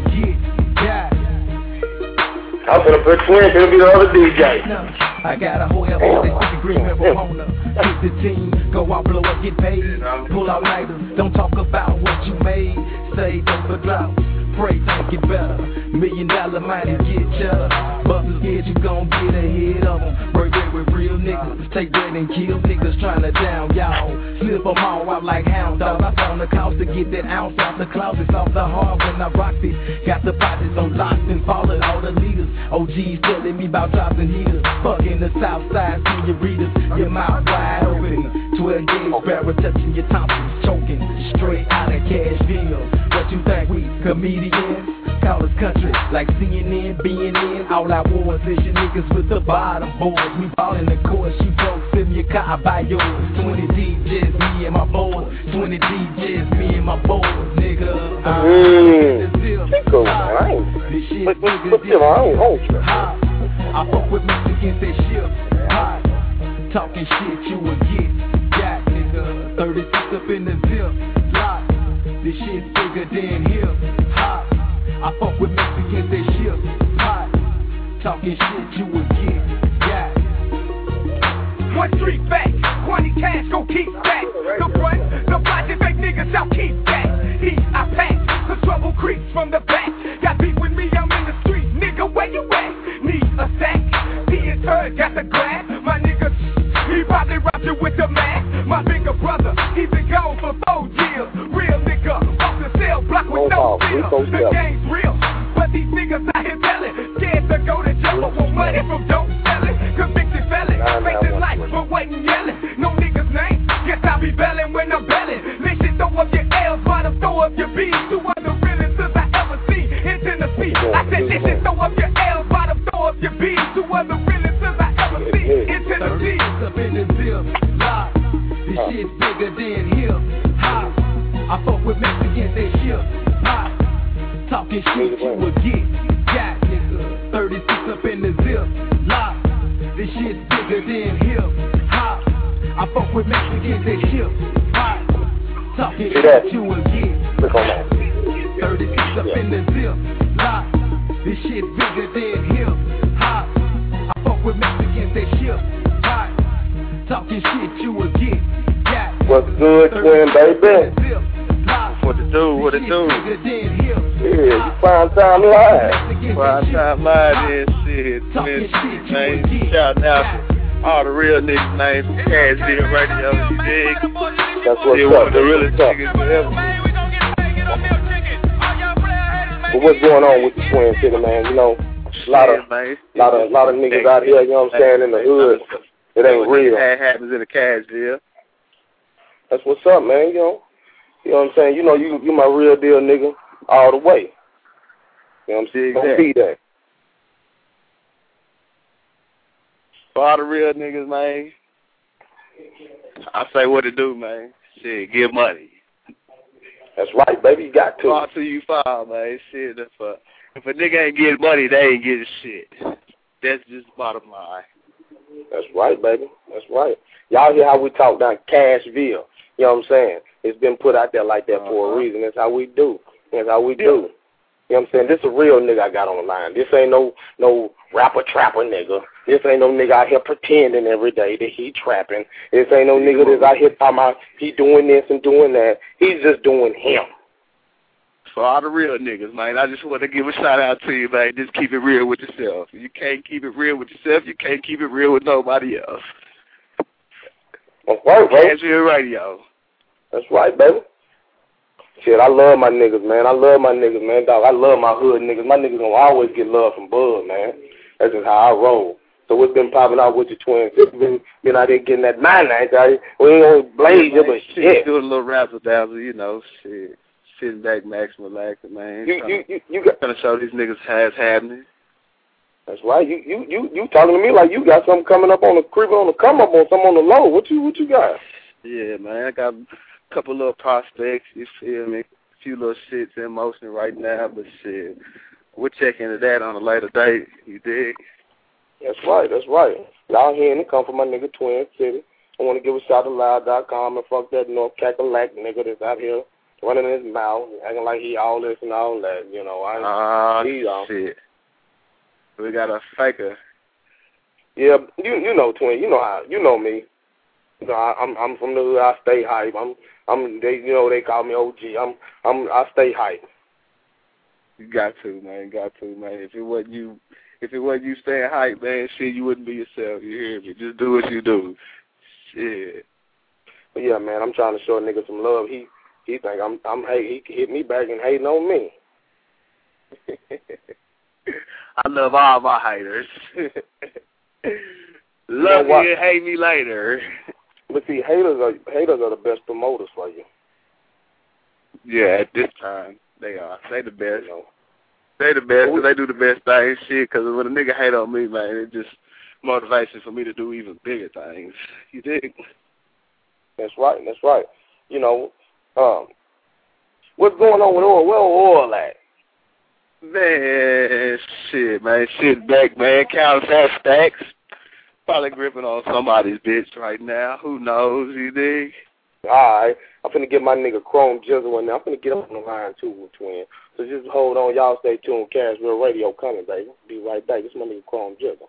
I'm gonna put Twin, it'll be the other D J. I got a whole that agreement with owner. Hit the team, go out, blow up, get paid. Pull out lighters, don't talk about what you made. Say don't for drought, pray don't get better. Million dollar money get ya. Busters scared you gon' get ahead of them. Break bread with real niggas, take bread and kill niggas tryna down y'all. Slip them all out like hound dogs. I found the cost to get that ounce out the closets off the hard when I rocked it. Got the pockets on locks and followed all the leaders. O Gs telling me about drops and heaters. Fucking the south side senoritas, your mouth wide open. twelve gauge barrel touching your Thompsons, choking straight out of Cashville. What you think we comedians? Call us country like C N N, B N N. All I want is your niggas with the bottom boards. We ball in the course, you folks in your car by yours. twenty D Js, me and my boys. twenty D Js, me and my boys, nigga. Uh, Mmm, cool, man. I ain't, but, but, but still, I ain't hold you. I fuck with Mexicans that shit hot. Talking shit you would get. Got nigga, thirty-six up in the zip. Lock. This shit's bigger than hip hop. I fuck with Mexicans that shit hot. Talking shit you would get. Got one street back, twenty cash, go keep back. The front, the project fake niggas out, keep back. Heat, I pack, the trouble creeps from the back. Got beef with me, I'm in the street, nigga, where you at? Need the glass. My nigga, he probably robbed you with the mask. My bigger brother, he been gone for four years. Real nigga, off the cell block with no fear. The game's real, but these niggas out here belling. Scared to go to jail but want money from dope selling. Convicted felon, facing life but wasn't yelling. No niggas name, guess I be belling when I'm belling. Listen, throw up your L's, bottom, throw up your B's. Two of the realest I ever see in Tennessee. I said, listen, throw up your L's, bottom, throw up your B's. Two of the realest I ever see in Tennessee. Up in the zip, live. This shit's bigger than hip hop. I fuck with Mexicans, they ship hop. Talking shit you will get, got nigga. thirty-six up in the zip, live. This shit's bigger than hip hop. I fuck with Mexicans, they ship hop. Talking shit you will get, thirty-six up in the zip, live. This shit's bigger than hip hop. I fuck with Mexicans, they ship hop. Talking shit you will get, got. What's good, twin baby? What it do? What it do? Yeah, you Prime Time Live. Prime Time Live is shit. Man, shouting out to all the real niggas' names from Cashville Radio, you dig? That's what's yeah, up. The realest niggas ever. But what's going on with the Twin City, man? You know, a lot of, yeah, lot of, lot of niggas out here, you know what I'm saying, in the hood. It ain't real. That happens in the Cashville. That's what's up, man, you know. You know what I'm saying? You know, you you my real deal nigga all the way. You know what I'm saying? Don't be that. For all the real niggas, man, I say what to do, man. Shit, give money. That's right, baby. You got to. Fall till you fall, man. Shit, if a, if a nigga ain't getting money, they ain't getting shit. That's just the bottom line. That's right, baby. That's right. Y'all hear how we talk down Cashville. You know what I'm saying? It's been put out there like that uh-huh. for a reason. That's how we do. That's how we do. You know what I'm saying? This a real nigga I got on the line. This ain't no no rapper trapper nigga. This ain't no nigga out here pretending every day that he trapping. This ain't no nigga that's out here talking about he doing this and doing that. He's just doing him. For all the real niggas, man, I just want to give a shout out to you, man. Just keep it real with yourself. You can't keep it real with yourself. You can't keep it real with nobody else. That's right, bro. Cashville Radio. That's right, baby. Shit, I love my niggas, man. I love my niggas, man, dog. I love my hood niggas. My niggas gonna always get love from Bud, man. That's just how I roll. So what's been popping out with the twins? It's been, been out there getting that nine night. We ain't gonna blaze you, but shit. Doing a little razzle dazzle, you know, shit. Sitting back, max, relaxing, man. You, you, you, you got trying to show these niggas how it's happening. That's right. You, you, you, you talking to me like you got something coming up on the creep on the come up on something on the low. What you, what you got? Yeah, man. I got a couple little prospects. You feel me? A few little shits in motion right now, but shit, we're checking into that on a later date. You dig? That's right. That's right. Y'all hearing it come from my nigga Twin City. I want to give a shout to Loud dot com and fuck that North Cackalack nigga that's out here running his mouth, acting like he all this and all that. You know, I. Ah, uh, shit. We got a faker. Yeah, you you know, Twin. You know how you know me. You know, I, I'm I'm from the hood. I stay hype. I'm I'm they you know they call me O G. I'm I'm I stay hype. You got to, man. Got to, man. If it wasn't you, if it wasn't you staying hype, man, shit, you wouldn't be yourself. You hear me? Just do what you do. Shit. But yeah, man, I'm trying to show a nigga some love. He he think I'm I'm hey he hit me back and hating on me. I love all my haters. Love you and hate me later. But see, haters are haters are the best promoters for you. Yeah, at this time they are. They the best. You know. They the best. Cause they do the best things. Shit. Because when a nigga hate on me, man, it just motivation for me to do even bigger things. You dig? That's right. That's right. You know, um, what's going on with oil? Where oil at? Man, shit, man, shit back, man. Counting that stacks. Probably gripping on somebody's bitch right now. Who knows, you dig? All right. I'm finna get my nigga Chrome Jizzle in there. I'm finna get up on the line, too, with Twin. So just hold on. Y'all stay tuned. Cashville Radio coming, baby. Be right back. This is my nigga Chrome Jizzle.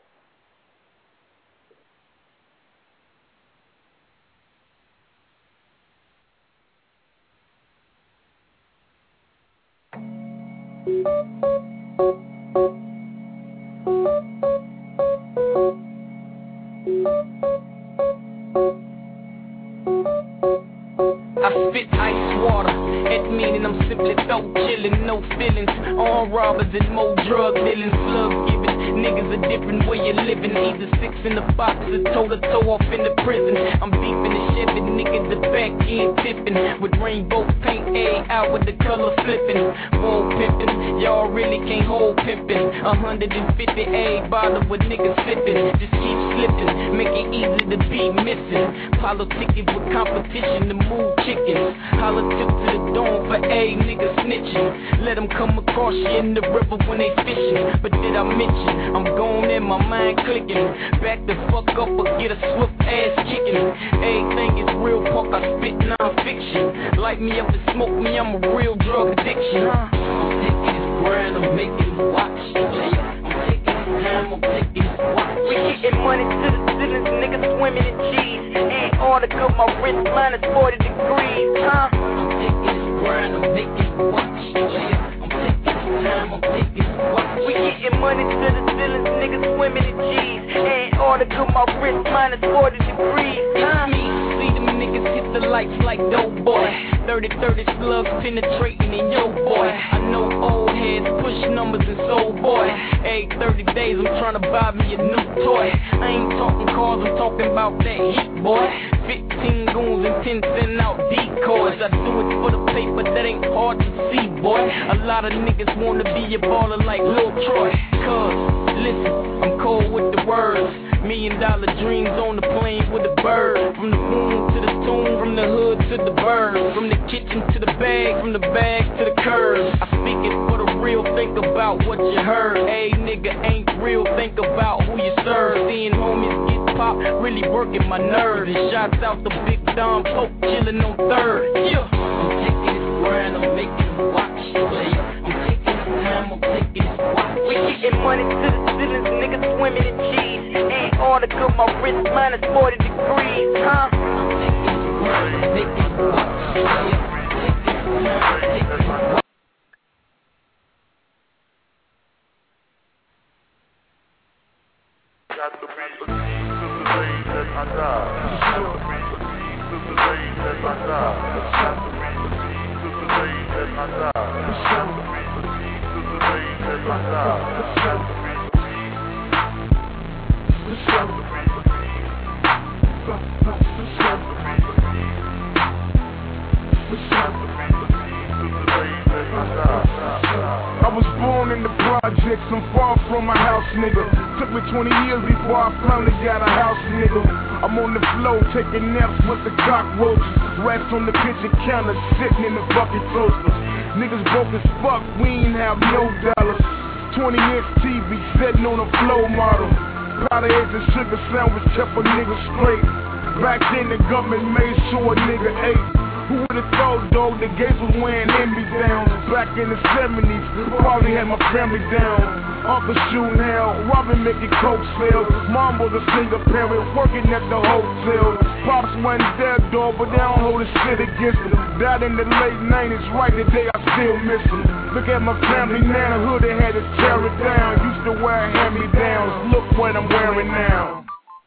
killings and more drug dealing, slug giving. Niggas a different way of living, either six in the box or toe to toe off in the prison. I'm beefing the Chevy, nigga, the back end tipping with rainbow paint, A out with the color flipping. Wall pimping, y'all really can't hold pimping. one hundred fifty A bottle with niggas sipping, just keep slipping, make it easy to be missing. Politicking with competition to move chickens. Holla tip to the dawn for A niggas snitching. Let them come across you in the river when they fishing. But did I mention I'm gone in my mind clicking? Back the fuck up or get a swift ass kicking. Everything is real, punk, I spit non-fiction. Light me up and smoke me, I'm a real drug addiction. I'm taking this grind, I'm making it watch. I'm taking this time, I'm taking this watch. We getting money to the ceilings, niggas swimming in cheese. Ain't article, my wrist minus forty degrees, huh? I'm taking this grind, I'm making it watch. I'm taking this time, I'm taking this watch. We getting money to the ceilings, niggas swimming in cheese. Ain't article, my wrist minus forty degrees, huh? Me, see them niggas hit the lights like dope boy. thirty thirty slugs penetrating in yo boy. I know old heads push numbers and soul boy. Every thirty days I'm trying to buy me a new toy. I ain't talking cars, I'm talking about that heat boy. Fifteen goons and ten send out decoys. I do it for the paper, that ain't hard to see boy. A lot of niggas wanna be a baller like Lil Troy. Cuz, listen, I'm cold with the words. Million dollar dreams on the plane with a bird. From the moon to the tomb, from the hood to the bird. From the kitchen to the bag, from the bag to the curves. I speak it for the real, think about what you heard. Hey nigga ain't real, think about who you serve. Seeing homies get popped, really working my nerves. And shots out the big Don Pope, chillin' on third. Yeah, I'm taking this grind, I'm making them watch. I'm taking this time, I'm taking this watch. We getting money to the ceilings, niggas swimming in cheese. Ain't article, my wrist minus forty degrees, huh? I'm taking this grind, I'm making them watch. Got to be a team to the day that I die. Got to be a team to the day that I die. Got to be a team to the day that I die. Got to be a team to the day that I die. Got to be a team. Got to be a team. Got to be a team. Got to be a team to the day that I die. I was born in the projects, I'm far from my house, nigga. Took me twenty years before I finally got a house, nigga. I'm on the floor taking naps with the cockroaches. Rats on the kitchen counter, sitting in the bucket toasters. Niggas broke as fuck, we ain't have no dollars. twenty inch T V sitting on a flow model. Powder eggs and sugar sandwich kept a nigga straight. Back then the government made sure a nigga ate. Who would've thought, dog, the Gates was wearing hand-me-downs. Back in the seventies, probably had my family down. Uncle shooting hell, robbing, making coke sales. Mom was a single parent, working at the hotel. Pops wasn't there, dog, but they don't hold a shit against them. Died in the late nineties, right the day I still miss them. Look at my family now, the hood they had to tear it down. Used to wear hand-me-downs, look what I'm wearing now.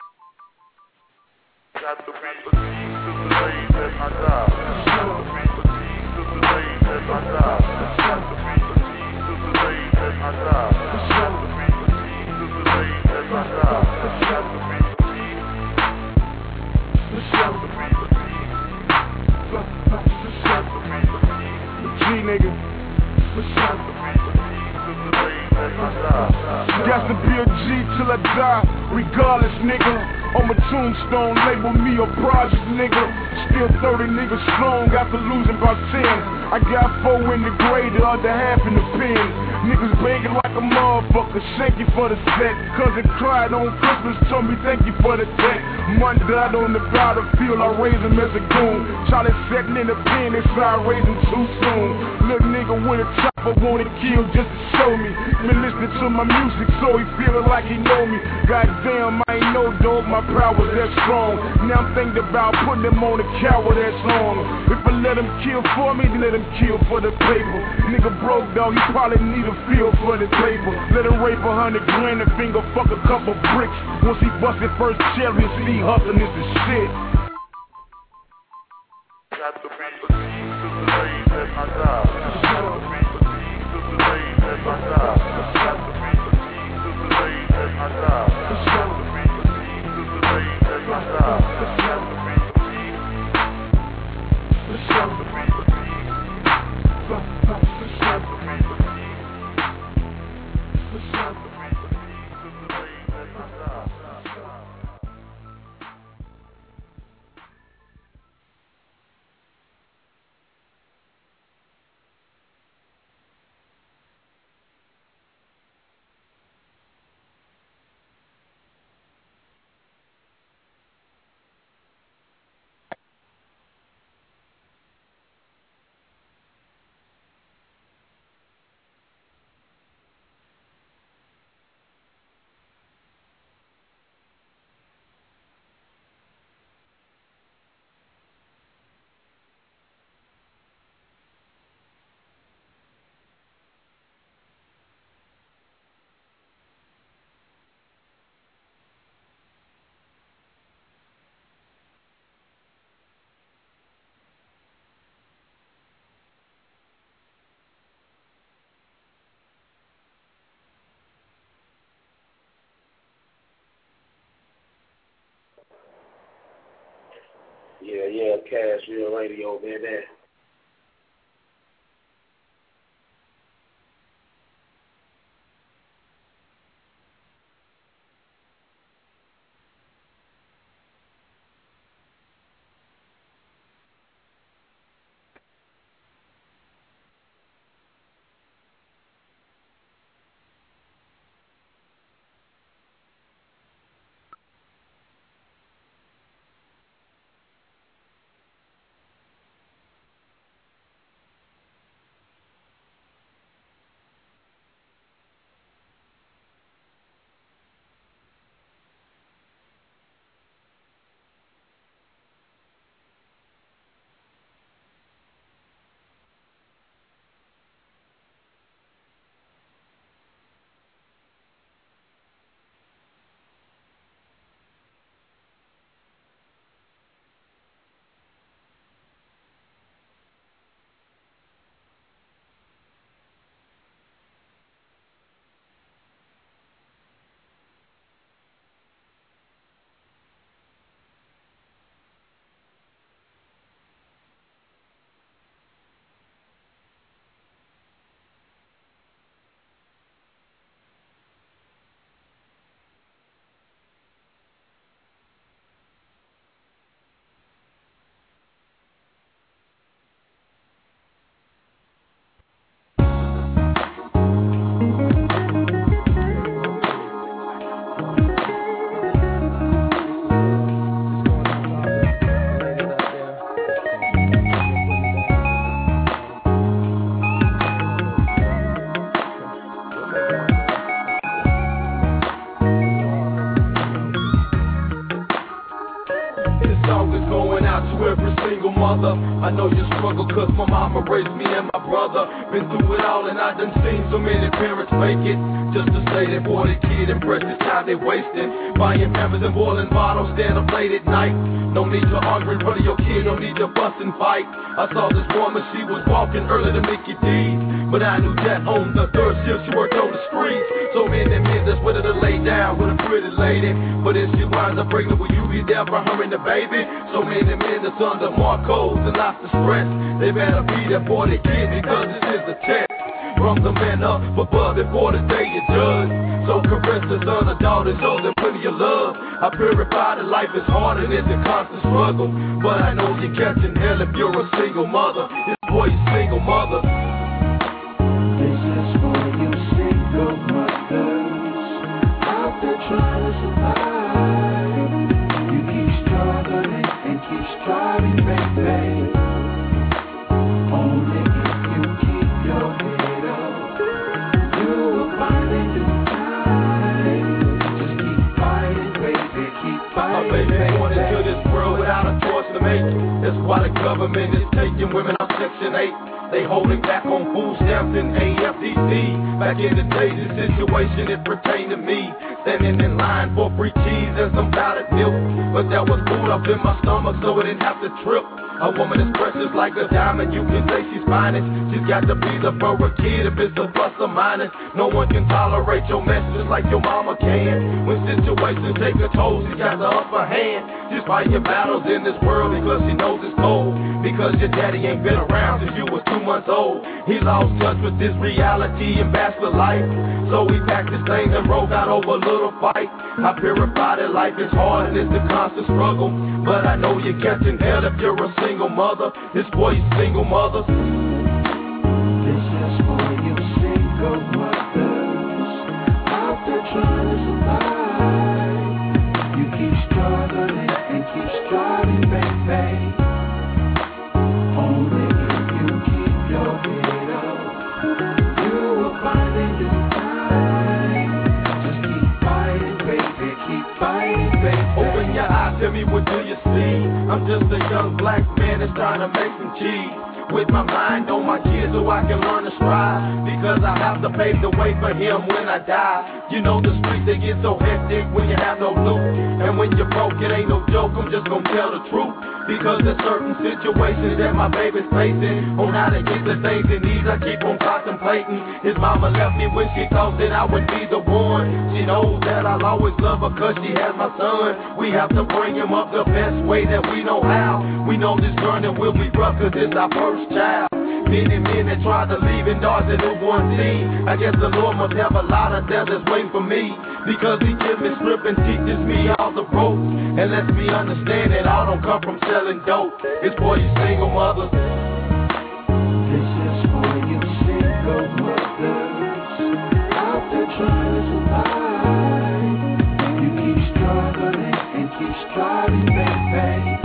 Got to be a team to the day that I die. Got to be a team to the day that I die. Got to be a team to the day that I die. Got to be a team to the day that I die. Got to be a team. Got to be a team. Got to be a team. G nigga. Got to be a team to the day that I die. Got to be a G till I die, regardless, nigga. On my tombstone, label me a project, nigga. Still thirty niggas strong, after losing by ten. I got four in the grave, the other half in the pen. Niggas begging like a motherfucker, thank you for the set. Cousin cried on Christmas, told me thank you for the debt. Mom died on the battlefield, I raised him as a goon. Charlie sitting in the pen, inside raising too soon. Little nigga with a chopper wanted killed just to show me. Been listening to my music, so he feeling like he know me. Goddamn, I ain't no dog, my power that strong. Now I'm thinking about putting him on a cower that's long. If I let him kill for me, then let him kill for the paper. Nigga broke, dog, he probably need a feel for the paper. Let him rape a hundred grand and finger fuck a couple bricks. Once he busted first cherry, see hustling is the shit. Got to be a team to the day that I die. Got to be a team to the day that I die. Yeah, yeah, Cashville Radio, baby. I know you struggle cause my mama raised me and my brother. Been through it all and I done seen so many parents make it. Just to say they bought a kid and precious time they wasting. Buying pampers and boiling bottles, stand up late at night. No need to argue in front of your kid, no need to fuss and fight. I saw this woman, she was walking early to Mickey D's. But I knew that on the third shift she worked on the streets. So many men that's ready to lay down with a pretty lady. But if she winds up pregnant, will you be there for her and the baby? So many men that's under Marcos and lots of stress. They better be there for the kid because this is the test. From the man up for blood before the day you judge. So caress the son or daughter, show them plenty of love. I purify that life is hard and it's a constant struggle. But I know you're catching hell if you're a single mother. This boy is single mother. This is for you single mothers out there trying to survive. You keep struggling and keep striving, baby. Only if you keep your head up, you will find a new time. Just keep fighting, baby, keep fighting. My baby born into this world without a choice to make. That's why the government is taking women out Section eight. They holding back on food stamps and A F D C. Back in the day, the situation it pertained to me. standing in line for free cheese and some powdered milk. But there was food up in my stomach, so I didn't have to trip. A woman is precious like a diamond, you can say she's finest. She's got to be the for a kid if it's a plus or minus. No one can tolerate your messages like your mama can. When situations take a toll, she got the upper hand. She's fighting your battles in this world because she knows it's cold. Because your daddy ain't been around since you was two months old. He lost touch with this reality and bachelor life. So he packed his things and broke out over a little fight. I purified that life is hard and it's a constant struggle. But I know you're catching hell if you're a single mother. This boy is single mother. This is for you single mothers out there trying to survive. You keep struggling and keep striving, baby. Only if you keep your head up, you will find a new time. Just keep fighting, baby, keep fighting, baby. Open your eyes, tell me what do you see? I'm just a young black man that's trying to make some cheese. With my mind on my kids so I can learn to strive. Because I have to pave the way for him when I die. You know the streets, they get so hectic when you have no loot. And when you're broke, it ain't no joke, I'm just gonna tell the truth. Because there's certain situations that my baby's facing. On how to get the things he needs, I keep on contemplating. His mama left me when she thought that I would be the one. She knows that I'll always love her cause she has my son. We have to bring him up the best way that we know how. We know this journey will be rough cause it's our first child. Many men that tried to leave and dodge the newborn seed. I guess the Lord must have a lot of deserts waiting for me. Because he gives me script and teaches me all the ropes. And lets me understand that all don't come from selling dope. It's for you single mothers. This is for you single mothers out there trying to survive. You keep struggling and keep striving, baby.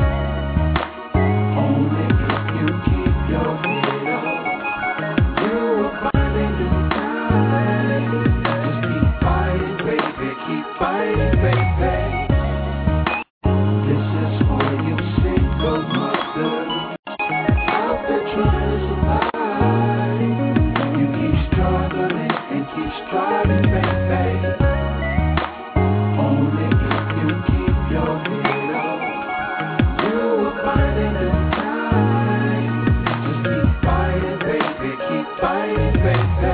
Only if you keep your head up, you will find a new time. Just keep fighting, baby, keep fighting, baby. This is for you single mothers out there trying to survive. You keep struggling and keep striving, baby. Only if you keep your head up, you will find a new time. Just keep fighting, baby, keep fighting, baby.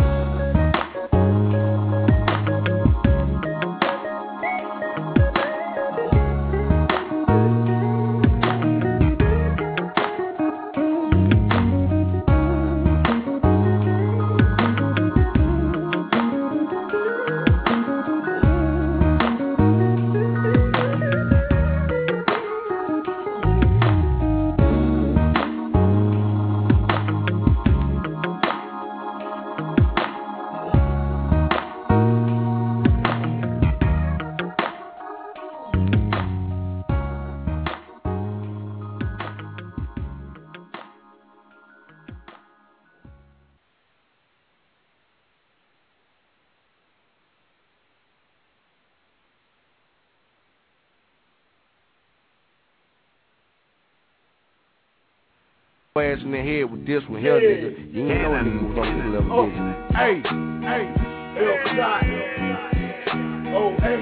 Ass in the head with this one here, nigga. You ain't know nigga was on this level, oh, did you? Hey, hey, L shot, oh, hey,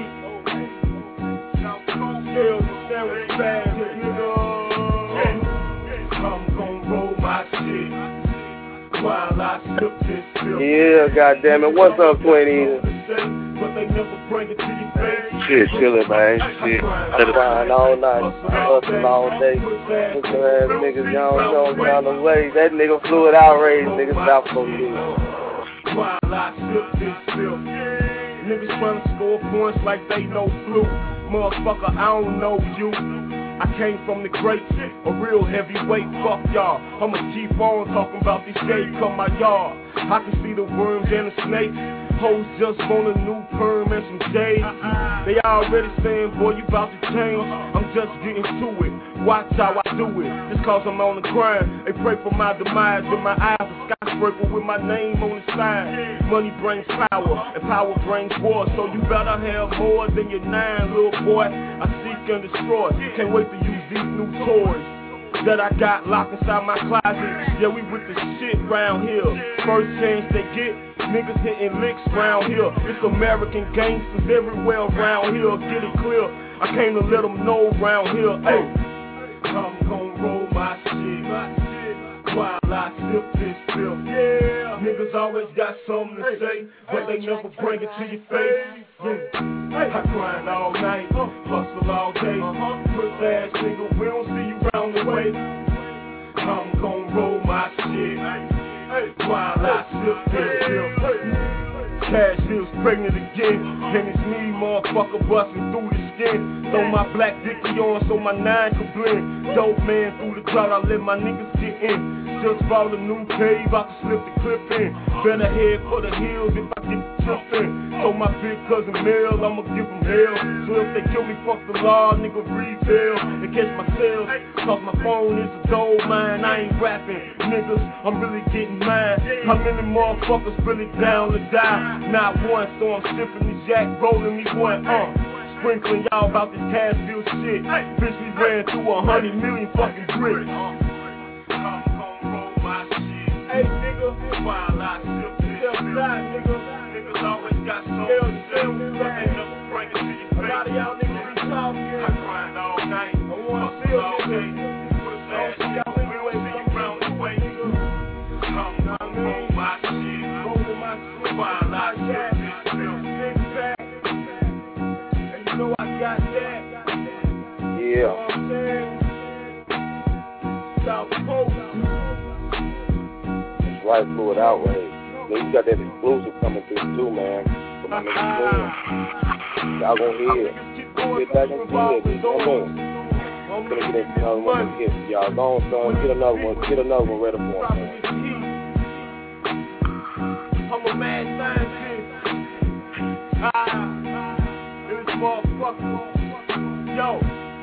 L seven fast, nigga. I'm gon' roll my shit while I sip this pill. Yeah, goddammit. What's up, twenty? But they never bring it to your face. Shit, chillin', man. Shit. Grind all night, hustle all day. Look at ass niggas, y'all don't know down the way. That nigga fluid outrage, niggas stop for me. While I sip this pill. Niggas tryna score points like they know flu. Motherfucker, I don't know you. I came from the greats, a real heavyweight, fuck y'all. I'ma keep on talking about this shade come my yard. I can see the worms and the snakes. Hoes just want a new perm and some shades. They already saying, boy, you about to change. I'm just getting to it. Watch how I do it. Just cause I'm on the grind. They pray for my demise. In my eyes, a skyscraper with my name on the side. Money brings power, and power brings war. So you better have more than your nine, little boy. I seek and destroy. Can't wait to use these new toys. that I got locked inside my closet. Yeah, we with the shit round here. First chance they get, niggas hitting licks round here. It's American gangsters everywhere around here. Get it clear, I came to let them know round here. Hey, I'm gon' roll my shit, my shit while I sip this pill. Yeah, niggas always got something to say, but they never bring it to your face. Yeah, I grind all night, hustle all day. Puss ass nigga, we don't see you round the way. I'm gon' roll my shit while I sip this pill. Cash Hills pregnant again, and it's me, motherfucker, busting through the skin. Throw my black dicky on so my nine can blend. Dope man through the crowd, I let my niggas get in. Just bought a new cave, I can slip the clip in. Better head for the hills if I get the trip in. Told my big cousin Mel, I'ma give him hell. So if they kill me, fuck the law, nigga, retail. And catch my sales, cause my phone is a gold mine. I ain't rapping, niggas, I'm really getting mine. How many motherfuckers really down to die? Not one, so I'm sipping the jack, rolling me one, uh sprinkling y'all about this Cashville shit. Bitch, we ran through a hundred million fucking bricks. Hey nigga, while I sip this outside, nigga, niggas always got something to say, but they never bring it to your face. A lot of y'all niggas be talking. I grind all night, I wanna feel all day. Push ass, y'all we don't see you round the way, nigga. I'm gonna roll my shit, roll my shit while I sip this pill. Big pack, and you know I got that. Yeah. You know what I'm saying? South Coast. Right, fluid outrage. Man, you got that exclusive coming through too, man. For my niggas doing. Y'all gon' hear it. Get back and see it. Come on. I'm gonna get another one to hit for y'all. Go on, son. Get another one. Get another one ready for him, man. I'm a mad scientist. Ah, this motherfucker. Yo.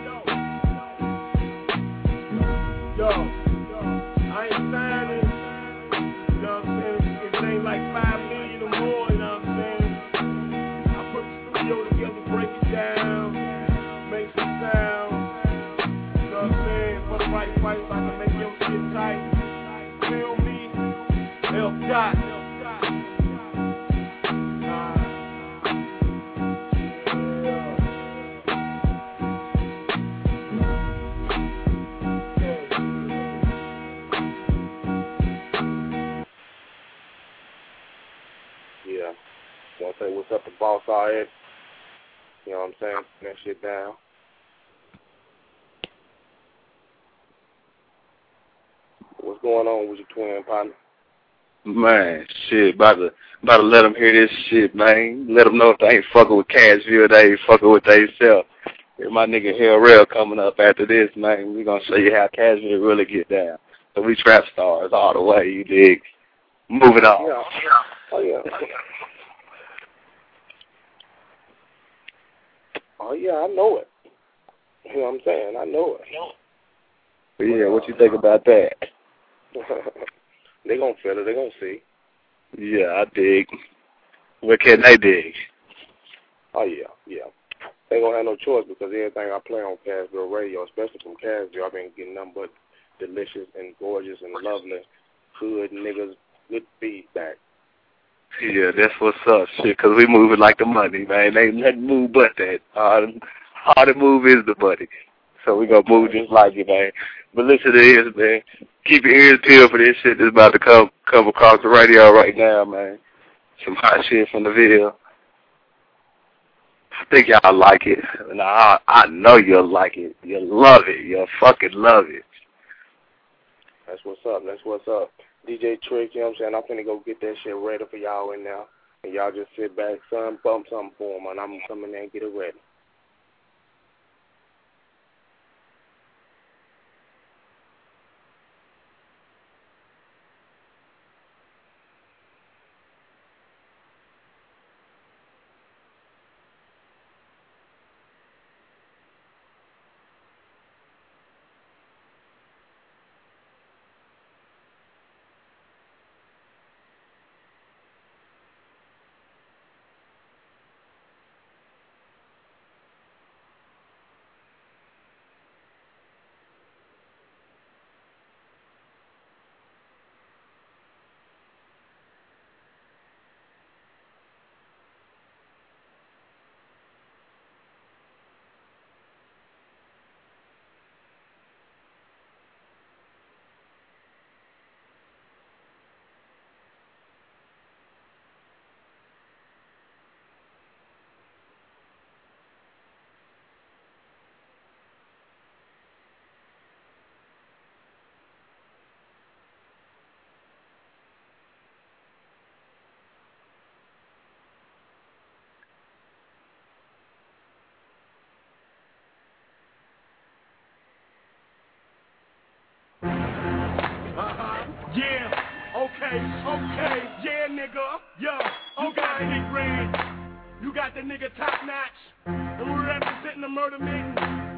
Yo. I ain't signing. You know what I'm saying? If it ain't like five million or more, you know what I'm saying? I put the studio together, break it down, make some sound. You know what I'm saying? For the right price, I can make your shit tight. Feel me? L. Dot. Say what's up to Boss Ed. You know what I'm saying? That shit down. What's going on with your twin partner? Man, shit, about to about to let them hear this shit, man. Let them know if they ain't fucking with Cashville, they ain't fucking with they self. Here's my nigga Hell Rail coming up after this, man. We gonna show you how Cashville really get down. So we trap stars all the way, you dig? Moving on. Yeah. Oh yeah. Oh, yeah, I know it. You know what I'm saying? I know it. But yeah, what you think about that? They gonna feel it. They gonna see. Yeah, I dig. What can they dig? Oh, yeah, yeah. They gonna have no choice because everything I play on Cashville Radio, especially from Cashville, I've been getting nothing but delicious and gorgeous and lovely, good niggas, good feedback. Yeah, that's what's up, shit, because we moving like the money, man. Ain't nothing move but that. All the, all the move is the money. So we going to move just like it, man. But listen to this, man. Keep your ears peeled for this shit that's about to come come across the radio right now, man. Some hot shit from the Ville. I think y'all like it. And I, I know you'll like it. You'll love it. You'll fucking love it. That's what's up. That's what's up. D J Trick, you know what I'm saying? I'm finna go get that shit ready for y'all in now. And y'all just sit back, son, bump something for them, and I'm gonna come in there and get it ready. Yeah, okay, okay, yeah, nigga, yeah, you got the big red, you got the nigga top notch, and we're representing the murder mitten,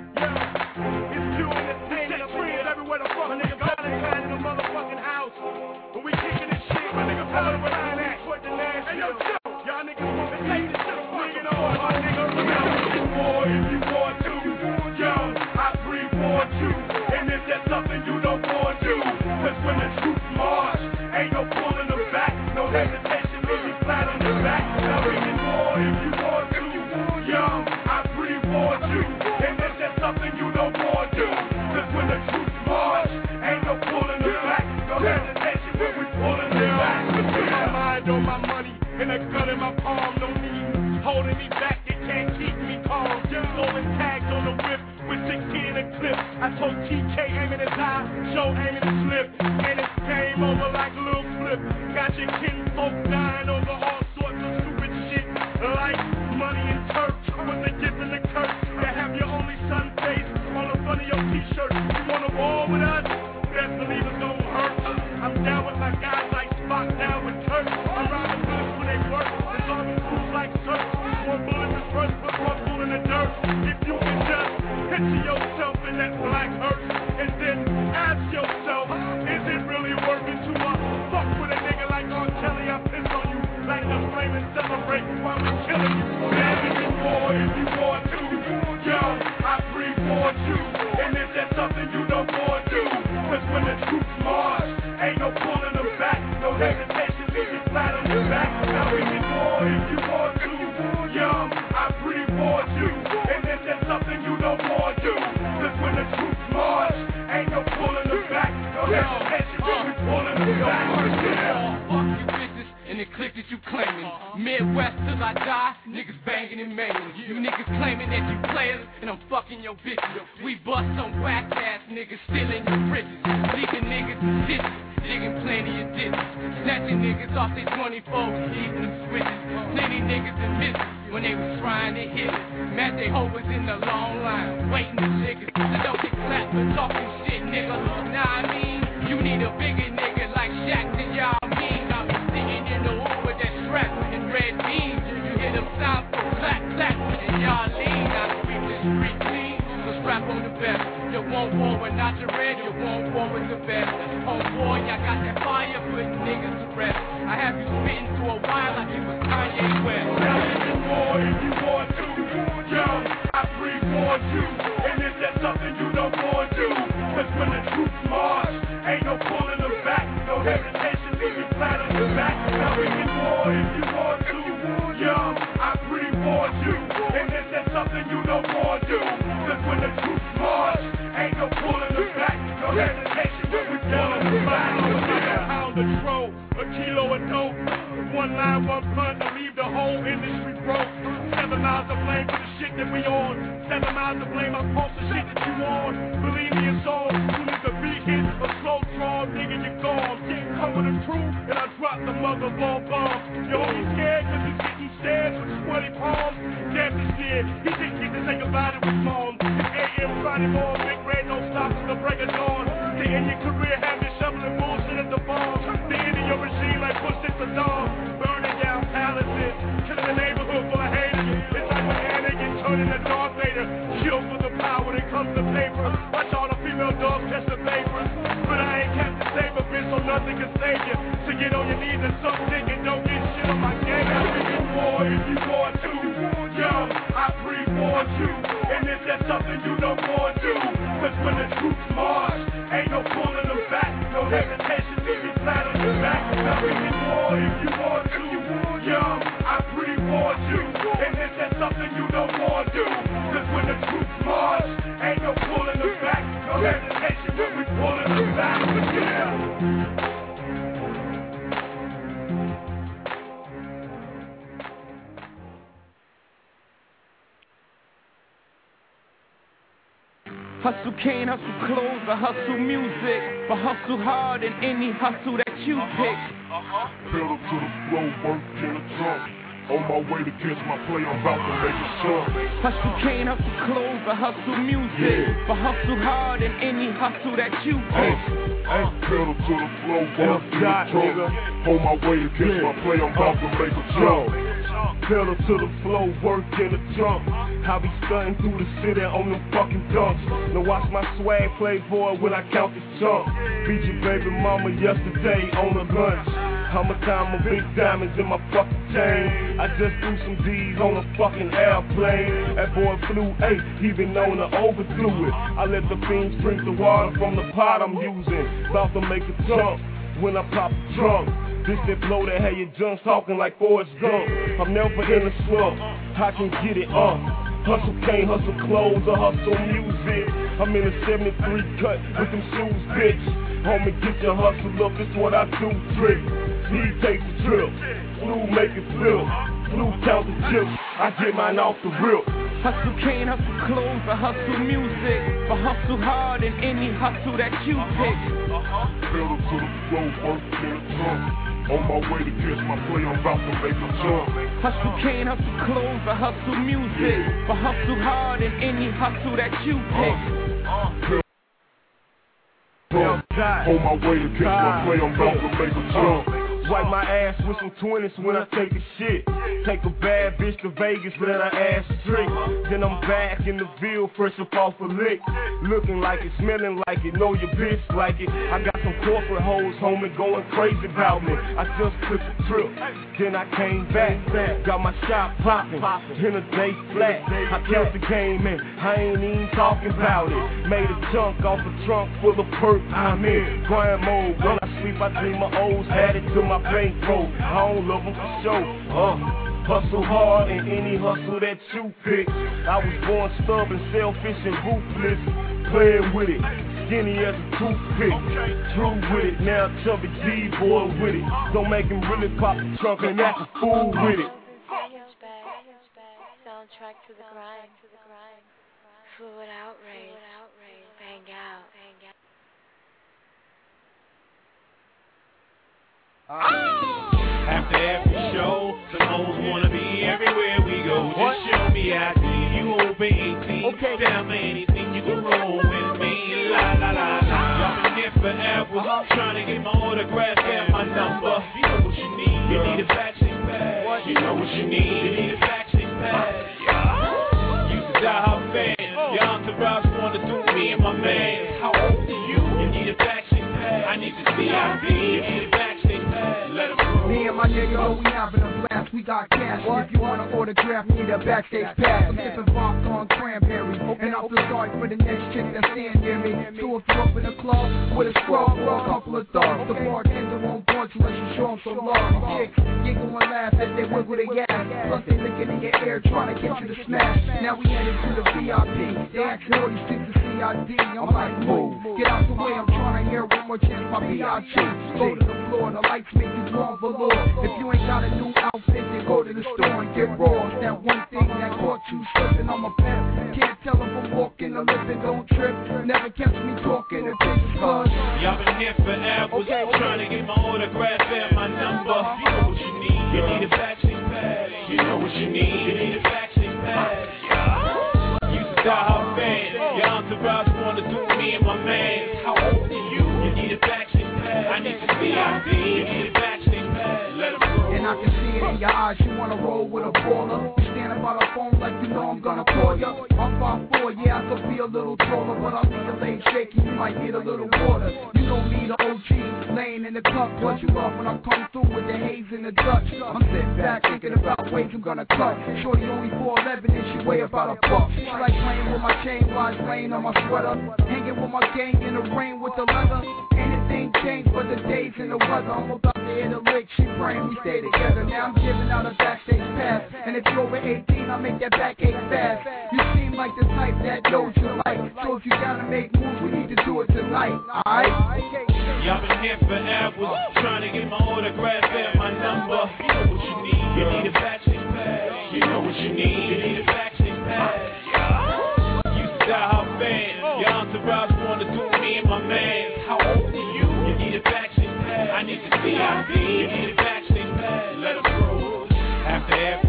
yeah, it's Q entertainment, friends everywhere the fuck, nigga, Valentine in the motherfucking house, but we kicking this shit, my nigga, tell us where I'm at, what the last hey, yo, y'all niggas want to take this shit, swinging on, my nigga, remember, boy, if you want to, yo, I breathe for you, and if that's something you don't want to do, cause when the troops march, ain't no pulling them back, no hesitation, leave you flat on your back. Now we can more if you want to, young, I breathe for you, and if that's something you don't want to do, cause when the troops march, ain't no pulling them back, no hesitation when we pulling them back. Put my mind on my money, and a gun in my palm, no need holding me back, it can't keep me calm. Just rolling tags on the whip with sixty in a clip. I told T K aiming his eye, show aiming his slip, and it's game over like Lil Flip. Got your kinfolk dying over all sorts of stupid shit, like money and turf. Was a gift and a curse to have your only son face on the front of your t-shirt. You wanna war with us? Best believe it's gonna hurt. I'm down with my guys like Spock, down with Turk. I'm riding bullets when they work. It's all the fools like Turk. One bullet is first, put one bullet in the dirt. If you can just picture yourself in that black hearse, and then ask yourself, is it really working to uh, fuck with a nigga like R. Kelly? I piss on you like the flame and celebrate while we killing you. Now we can war if you want to. Yo, I breathe for you, and if that's something you don't want to do, cause when the troops march, ain't no pulling them back, no hesitation, leave you flat on your back. Now we can war if you want to. Yo, I breathe for you, and if that's something you don't want to do, cause when the troops march, ain't no pulling them back, no hesitation, when we pulling them back. Fuck you bitches and the clique that you claiming. Midwest till I die, niggas banging and banging. You niggas claiming that you players, and I'm fucking your bitches. We bust some whack ass niggas stealing your bridges, leaving niggas in ditches, digging plenty of ditches, snatching niggas off their twenty-fours, leaving them switches. Plenty niggas in misses when they was trying to hit it. Matt they hoes in the long line, waiting to lick it. So don't get clapped for talking shit, nigga. Nah, I mean, you need a bigger nigga like Shaq than y'all mean. I be sitting in the wood with that strap and red beans. You hear them sounds for clap, clap, and y'all lean. I sweep the street clean, so strap on the best. You won't war with not your red, you won't war with the best. Homeboy, y'all got that fire putting niggas to rest. I have you spitting through a wire like you was Kanye West. Now you can war if you want to. Yo, I breathe for you, and if that's something you don't want to do, cause when the troops march, ain't no pulling them back, no hesitation, leave you flat on your back. Now we can war if you want to. Yo, I breathe for you, and if that's something you don't want to do, cause when the troops march, ain't no pulling them back, no hesitation, when we pulling them back. A pound of tro, a kilo of dope, one line, one punt to leave the whole industry broke. Seven miles of blame for the shit that we on. Seven miles of blame, I post the shit that you on. Believe me, it's on. Soon as the beat hit, a slow draw, nigga, you gone. Come with the truth, and I drop the mother bomb bomb. Yo, he's scared cause he's getting stared with sweaty palms. Damn, he's scared. He didn't get to say goodbye to his mom. It's A M Friday morning, big red, no stop till the break of dawn. The end your career, have been shoveling bullshit at the farm. The end of your machine like push it to dawn. Burning down palaces, killing the neighborhood full of haters. It's like when Anakin turning the Darth Vader. Kill for the power that comes to paper. Watch all the female dogs test the papers. But I ain't kept the saber, bitch, so nothing can save you. So get on your knees and suck dick and don't get shit on my game. I will you war if you want to. Yo, I breathe for you, and if that's something you don't want to do, cause when the troops march, ain't no pulling them back, no hesitation, leave you flat on your back. Now we can war if you want to. Yo, I breathe for you, and if that's something you don't want to do, cause when the troops march, ain't no pulling them back, no hesitation when we pulling them back. Yeah. Hustle cane, hustle clothes, I hustle music, but hustle hard in any hustle that you pick. Pedal to the flow, work in the trunk. On my way to catch my play, I'm about to make a jump. Hustle can't hustle clothes, but hustle music. Yeah. But hustle hard in any hustle that you Hey, pick. hey, pedal to the flow, work to the trunk. On my way to catch my play, I'm about to make a jump. Pedal to the flow, work in the trunk. I be stunting through the city on them fucking dunks. Now watch my swag playboy when I count the chunk. Beat your baby mama yesterday on the lunch. I'ma time my big diamonds in my fucking chain. I just threw some D's on a fucking airplane. That boy flew eight, he been known to overdo it. I let the fiends drink the water from the pot I'm using. About to make a jump when I pop the trunk. This that blow that had your junks talking like Forrest Gump. I'm never in a slump, I can get it up. Hustle can't hustle clothes or hustle music. I'm in a seventy-three cut with them shoes, bitch. Homie, get your hustle up, it's what I do, trick. He takes the trip, Flu make it flip. Flu count the chips, I get mine off the rip. Hustle can't hustle clothes, but hustle music. But hustle hard in any hustle that you pick. Pedal to the flow, work to the trunk. On my way to catch my play, I'm about to make a jump. Hustle can't hustle clothes, but hustle music. But hustle hard in any hustle that you pick. On my way to catch my play, I'm about to make a jump. Wipe my ass with some twenties when I take a shit. Take a bad bitch to Vegas, let her ass trick. Then I'm back in the Ville, fresh up off a lick. Looking like it, smelling like it, know your bitch like it. I got some corporate hoes, homie, going crazy about me. I just took a trip, then I came back. Got my shop popping, in a day flat. I killed the game and I ain't even talking about it. Made a chunk off a trunk full of perks. I'm in grind mode. When I sleep, I dream my O's, had it to my bankroll. I don't love them for show. Uh, hustle hard in any hustle that you pick. I was born stubborn, selfish, and ruthless. Playing with it, skinny as a toothpick. True with it, now chubby G boy with it. Don't make him really pop the trunk and act a fool with it. Soundtrack to the grind, to the grind. Fluid outrage, bang out, bang out. After every show, the hoes wanna be everywhere we go. Just show me I D. You over eighteen. Okay. Tell me anything, you can roll with me. La la la la. Y'all been here forever. Trying to get my autograph and my number. You know what you need. You need a backseat pass. You know what you need. You need a backseat pass. Yeah. Used to die hard fan. Your entourage wanna do me and my man. How old are you? You need a backseat pass. I need to see I D. You need a backseat pass. Let him go. Me and my nigga, oh, we having a blast, we got cash. What? If you want to autograph, need a backstage pass. I'm sipping vodka on cranberry, and I feel sorry for the next chick that's staying near me. So if you're up in a club with a scrub or a couple of thugs, the bartender won't punch unless you show him some love. The chicks giggle and laugh as they wiggle their ass, plus they licking in your ear trying to get you to smash. Now we headed to the V I P, they asking all these chicks to C I D. I'm like, move, get out the way, I'm trying to hear one more chance my B I G. Go to the floor, the lights make you drawn below. If you ain't got a new outfit, then go to the store and get raw. It's that one thing that caught you slipping on my pimp. Can't tell if I'm walking or living, don't trip. Never catch me talking if it's cause y'all been here forever, okay, okay. Trying to get my autograph and my number. You know what you need. You need a backseat pass. You know what you need. You need a backseat pass. Yeah. Used to die hard fan. Your entourage wanna do me and my man. How old are you? You need a backseat pass. I need to see I D. You need a backseat pass. Let him go. and I can see it in your eyes. You wanna roll with a baller. You standing by the phone like you know I'm gonna call ya. I'm five four, yeah, I could be a little taller, but I'll leave your legs shaky. You might need a little water. You don't need an O G laying in the cup, but you love when I come through with the haze and the Dutch. I'm sitting back thinking about ways I'm gonna cut. Shorty only four eleven and she weigh about a buck. She like playing with my chain while it's laying on my sweater. Hanging with my gang in the rain with the leather. Anything changed but the days and the weather. I'm about to hit a lick, she praying we stay together. Now I'm giving out a backstage pass, and if you're over eighteen, I'll make that backache fast. You seem like the type that knows you like, so if you gotta make moves, we need to do it tonight, alright? Y'all been here forever, trying to get my autograph and my number. You know what you need, you need a backstage pass. You know what you need, you need a backstage pass. Yeah. Used to die hard fan, your entourage wanna do me and my man. How old are you? You need a backstage pass. I need to see I D. You need a backstage pass. Let 'em roll. After every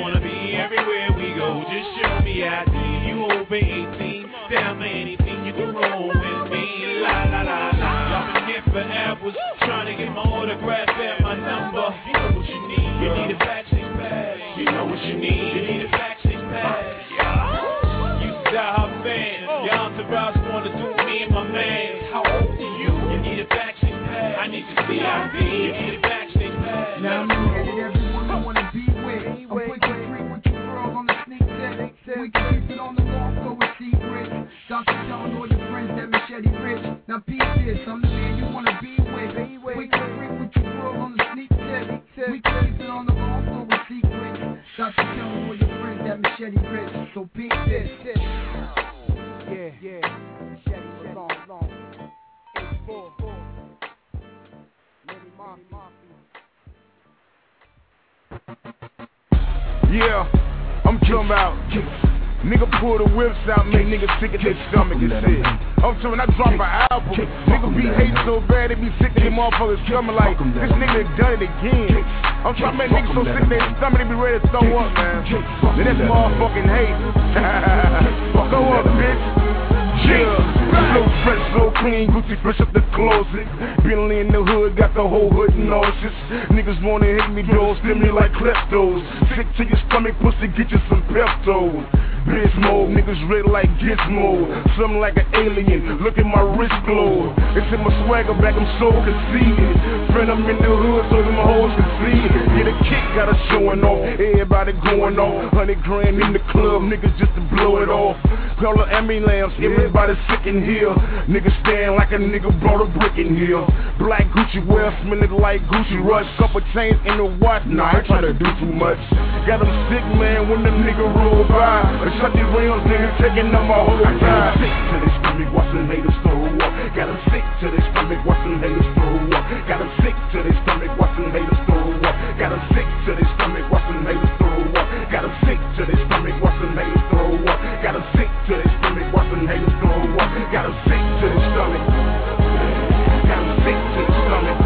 wanna be everywhere we go. Just show me I D. You over eighteen, down for anything. You can roll with me. La la la la. Y'all been here forever, trying to get my autograph and my number. You know what you need. You need a backstage pass. You know what you need. You need a backstage pass. Yeah. You die fan. Your entourage wanna do me and my man. How old are you? You need a backstage pass. I need to see I D. You need a backstage pass. Now I'm ready, everyone I wanna be with. I'm quick to drink with your girl on the sneak tip. We can keep it on the wall, so it's secret. Doctor telling all your friends that Machete rich. Now peep this, I'm the man you wanna be with. Quick to drink with your girl on the sneak tip. We can keep it on the wall, so it's secret. Doctor telling all your friends that Machete rich. So peep this. Yeah, yeah. Machete for long, long. eight four four. Lady Mafia. Yeah, I'm talking about nigga pull the whips out, make niggas sick at their stomach and shit. I'm talking, I drop an album, nigga be hate so bad they be sick to their motherfuckers coming like this nigga done it again. I'm trying to make niggas so sick to their stomach they be ready to throw up, man. Then that's motherfucking hate. Go up, bitch. Yeah, so fresh, so clean, Gucci fresh up the closet. Bentley in the hood, got the whole hood nauseous. Niggas wanna hit me, though, stim me like kleptos. Sick to your stomach, pussy, get you some Pepto. Bitch mode, niggas red like Gizmo. Something like an alien, look at my wrist glow. It's in my swagger back, I'm so conceited. Friend, I'm in the hood, so them hoes can see it. Get a kick, got a showing off. Everybody going off. Hundred grand in the club, niggas just to blow it off. Call the ambulance, everybody sick in here. Niggas stand like a nigga brought a brick in here. Black Gucci wear, smelling like Gucci Rush. Couple chains in the watch, nah, I ain't tryna do too much. Got them sick, man, when the nigga roll by. Shut these rims, nigga, taking up my whole time. Got them sick to their stomach, watch them haters throw up. Got them sick to their stomach, watch them haters throw up. Got them sick to their stomach, watch them haters throw up. Got them sick to their stomach, watch them haters throw up. Got them sick to their stomach, watch them haters throw up. Got them sick to their stomach, watch them haters throw up. Got them sick to their stomach. Got them sick to their stomach.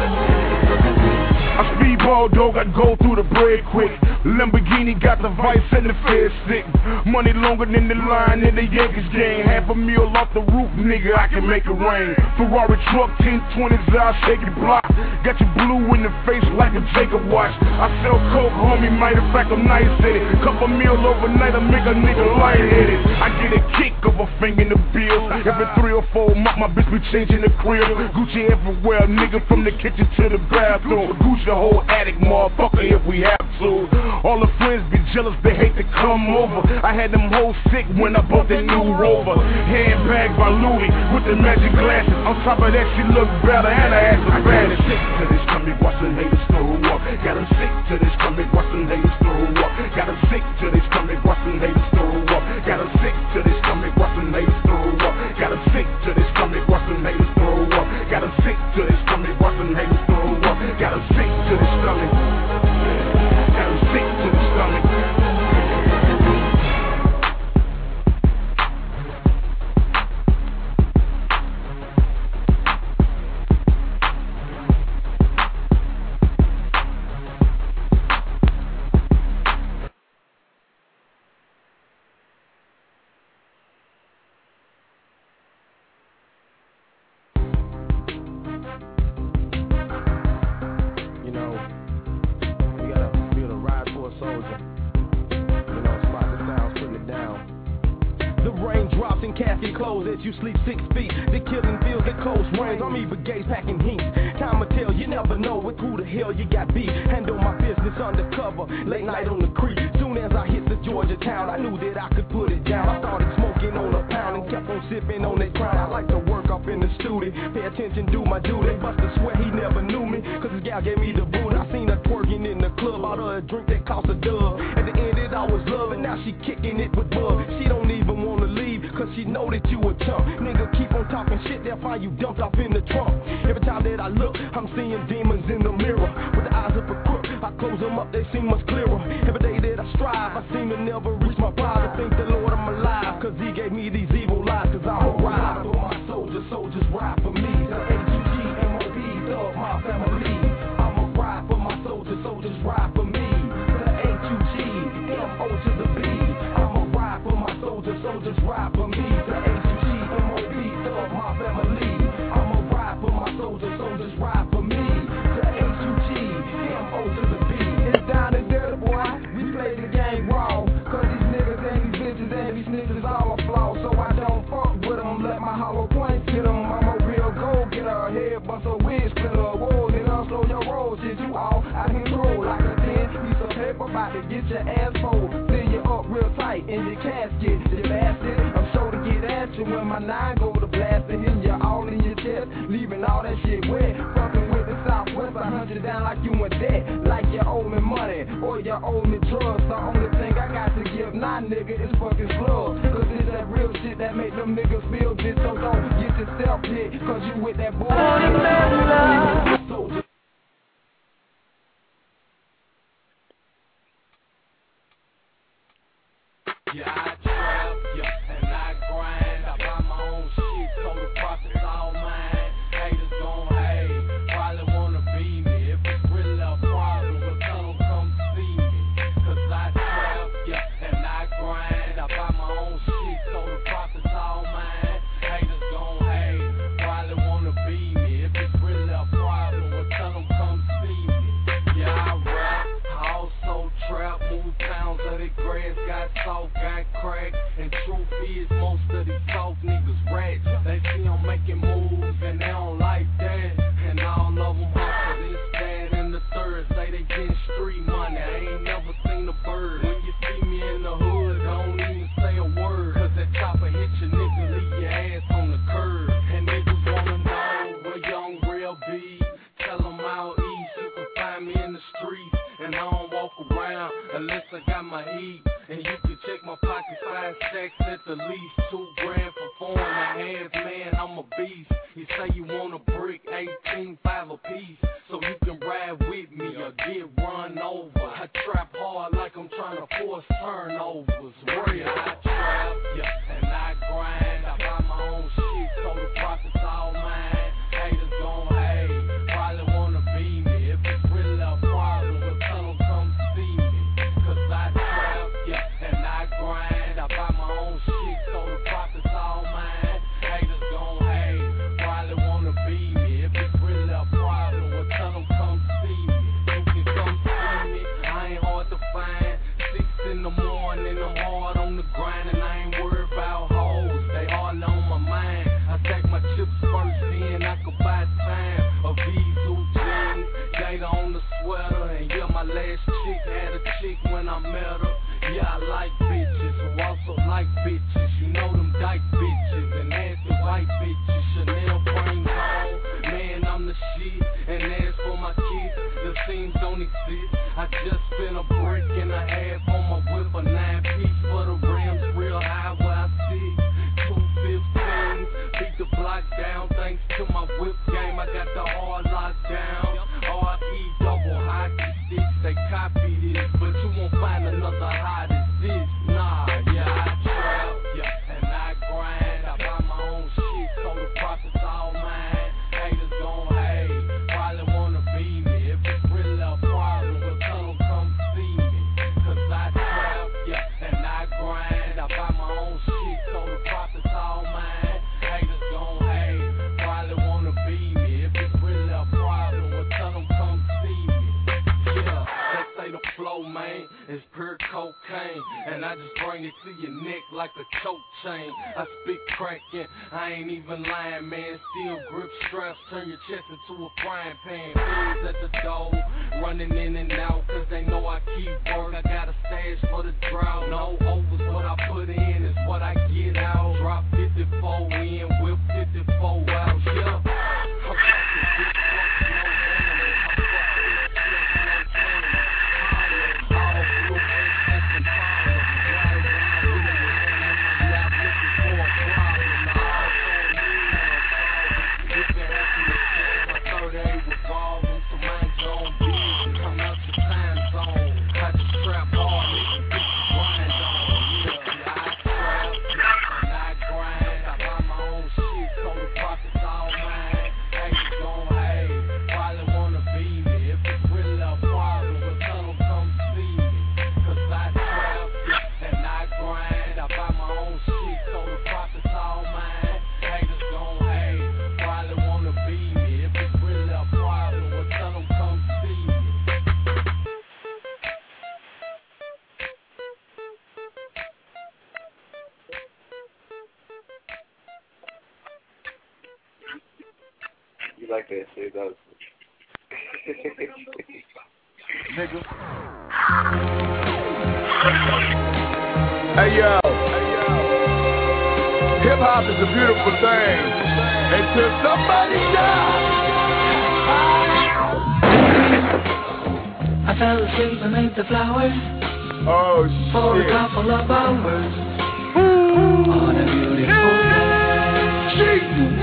I speedball, dog, I go through the bread quick. Lamborghini got the vice and the fed stick. Money longer than the line in the Yankees game. Half a meal off the roof, nigga, I can make it rain. Ferrari truck, ten twenties, I'll shake it block. Got you blue in the face like a Jacob watch. I sell coke, homie, matter of fact, I'm nice in it. Couple meal overnight, I make a nigga lightheaded. I get a kick of a finger in the bill. Every three or four months, my bitch be changing the crib. Gucci everywhere, nigga, from the kitchen to the bathroom. Gucci the whole attic, motherfucker, if we have to. All the friends be jealous, they hate to come over. I had them hoes sick when I bought that new Rover. Handbag by Louis with the magic glasses. On top of that, she look better and her ass is bad. Got them sick to this stomach, watch them haters throw up. Got them sick to this stomach, watch them haters throw up. Got them sick to this stomach, watch them haters throw up. Got them sick to this stomach, watch them haters throw up. Got them sick to this stomach, watch them haters throw up. Got them sick to this stomach, watch them haters throw up. Got them sick to this stomach. Got them sick to the stomach. You sleep six feet, the killing feels the coast rains. I'm even gays packing heat. Time will tell, you never know with who the hell you got beef. Handle my business undercover, late night on the creek. Soon as I hit the Georgia town, I knew that I could put it down. I started smoking on a pound and kept on sipping on that crown. I like to work up in the studio, pay attention, do my duty. Buster swear he never knew me, cause this gal gave me the boot. I seen her twerking in the club, bought her a drink that cost a dub. At the end it always love, and now she kicking it with bug. She don't even wanna leave, cause she know that you a chump. Nigga, keep on talking shit, they'll find you dumped off in the trunk. Every time that I look, I'm seeing demons in the mirror. With the eyes of a crook, I close them up, they seem much clearer. Every day that I strive, I seem to never reach my pride. I thank the Lord I'm alive, cause he gave me these evil lies. Cause I'm a ride for my soldiers, soldiers ride for me. The A G G, M O B, love my family. I'm a ride for my soldiers, soldiers ride for me. The A G G, M O to the B. I'ma ride for my soldiers, soldiers ride for me. The H U G, M O B, thug my family. I'ma ride for my soldiers, soldiers ride for me. The H U G, M O to the B. It's down and dirty, boy. We play the game raw. Cause these niggas and these bitches and these niggas all a flaw. So I don't fuck with them, let my hollow points hit them. I'm a real go-getter, head bust a wig splitter. Whoa, nigga, slow your roll, shit, you all out of control. Like a ten piece of paper, about to get your ass fold. Fill you up real tight in your casket, you bastard. I'm sure to get at you when my nine go to blasting. Hitting you all in your chest, leaving all that shit wet. Fucking with the Southwest, I hunt you down like you in debt. Like you owe me money, or you owe me drugs. The only thing I got to give now, nigga, is fucking slugs. Cause it's that real shit that make them niggas feel good. So don't get yourself hit, cause you with that bull. Yeah, I trap, yeah, and I grind. I buy my own shit, so the profit's all mine. Haters gon' hate, probably wanna be me. If it's really a problem, well, tell them come see me. Cause I trap, yeah, and I grind. I buy my own shit, so the profit's all mine. Haters gon' hate, probably wanna be me. If it's really a problem, well, tell them come see me. Yeah, I rap, I also trap, move towns of the grass, got soft, got crack. And truth is, most of these soft niggas rats. They see I'm making moves and they don't like that. And all of them hustle this, that, and the third. Say they getting street money, I ain't never seen a bird. When you see me in the hood, don't even say a word. Cause that chopper hit your nigga, leave your ass on the curb. And niggas wanna know where young real be. Tell them out east, you can find me in the streets. And I don't walk around unless I got my heat. And you can check my pockets, five stacks at the least. Two grand for four and a half, man, I'm a beast. You say you want a brick, eighteen, five a piece. So you can ride with me or get run over. I trap hard like I'm trying to force turnovers. Real, I trap, yeah, and I grind. I buy my own shit, so the profit's all mine. Haters gon' hate, probably wanna be me. If it's really a problem, well, tell them come see me. Cause I trap, yeah, and I grind. I buy my own shit, so the profit's all mine. Haters gon' hate, probably wanna be me. If it's really a problem, well, tell them come see me. You can come see me, I ain't hard to find. Six in the morning, I'm hard on the grind, and I ain't worried about hoes. They all on my mind. I take my chips first, then I could buy time. A Visa jeans, data on the sweater, and yeah, my last chick had a chick when I met her. Yeah, I like bitches, who also like bitches. You know them dyke bitches and nasty white bitches. Chanel frames on, man, I'm the shit. And as for my kids, the scenes don't exist. I just spent a brick and a half on my whip, a nine piece for the rims, real high where I sit. Two fifteens, beat the block down thanks to my whip game. I got the hard lockdown. R E double hockey sticks, they copy this, but you won't find another hot as this. Nah, yeah, I trap, yeah, and I grind. I buy my own shit, so the profit's all mine. Haters gon' hate, probably wanna be me. If it's really a problem, well, tell them come see me. Cause I trap, yeah, and I grind. I buy my own shit, so the profit's all mine. Haters gon' hate, probably wanna be me. If it's really a problem, well, tell them come see me. Yeah, they say the flow, man, is pure cocaine. And I just bring it to your neck like a choke chain. I spit crackin', I ain't even lying, man. Steel grip straps, turn your chest into a frying pan. Fools at the door, running in and out, cause they know I keep work. I got a stash for the drought. No overs, what I put in is what I get out. Drop fifty-four in, whip fifty-four out, yeah. I'm fucking big trucks, no enemy. I'm fucking big trucks, no enemy. All blue, that's some problem. Ride around with a man in my lap looking for a problem. I also need a problem. If it happened to say my third A revolving, so mind your own business. Come out your time zone. I just trap hard, nigga, get the grind on. You like that shit, though. Nigga. Hey yo, hip hop is a beautiful thing until somebody dies. I fell asleep beneath the flowers. Oh for shit. a couple of hours. Ooh. On a beautiful day.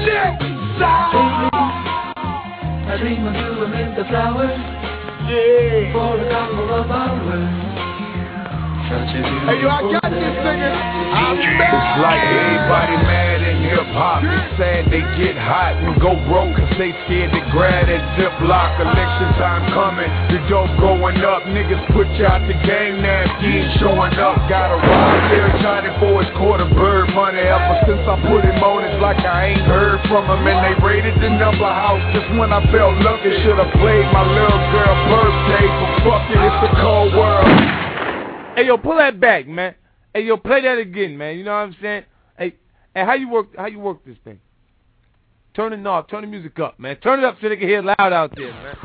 I dream of you amid the flowers. Yeah. For a couple of hours. Hey yo, I got this nigga. I'm mad. It's like everybody mad in hip hop. It's sad they get hot and go broke cause they scared to grab that Ziploc. Election time coming, the dope going up. Niggas put you out the game now if you ain't showing up. Got a rob there Johnny for his quarter bird money. Ever since I put him on, it's like I ain't heard from him. And they raided the number house just when I felt lucky. Should've played my little girl birthday, but fuck it, it's a cold world. Hey yo, pull that back, man. Hey yo, play that again, man. You know what I'm saying? Hey, hey, how you work? How you work this thing? Turn it off. Turn the music up, man. Turn it up so they can hear it loud out there, man.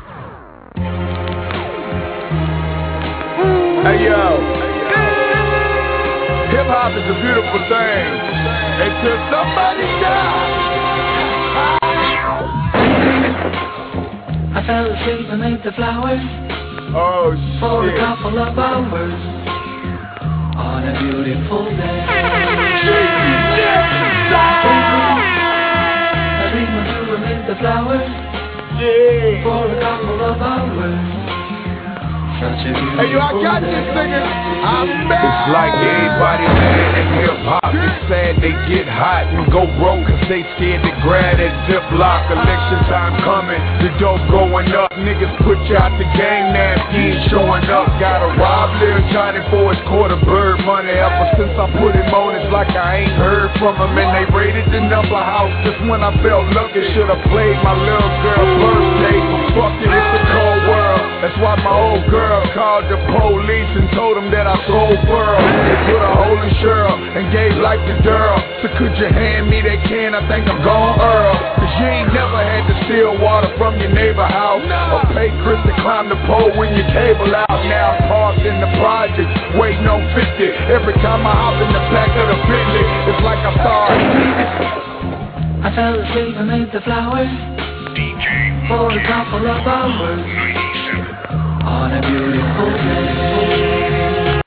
Hey yo, hip hop is a beautiful thing until somebody dies. I fell asleep beneath the flowers. Oh shit. For a couple of hours. On a beautiful day. I dream of you amid the flowers. Yeah. For a couple of hours. Such a beautiful Hey yo, I got this nigga. I'm mad. It's like everybody mad in hip hop. It's sad they get hot and go broke cause they scared to grab that Ziploc. Election time coming, the dope going up. Niggas put you out the game now if you ain't showing up. Got a rob Lil Johnny for his quarter bird money. Ever since I put him on, it's like I ain't heard from him. And they raided the number house just when I felt lucky. Should've played my little girl birthday, but fuck it, it's a cold world. That's why my old girl called the police and told them that I sold pearl. They put a hole in Cheryl and gave life to Durl. So could you hand me that can? I think I'm gone Earl. Cause you ain't never had to steal water from your neighbor house or pay Chris to climb the pole when your cable out. Now I'm parked in the project waiting on fifty. Every time I hop in the back of the Bentley, it's like I started. I fell asleep beneath the flowers. For a couple of hours. On a beautiful day.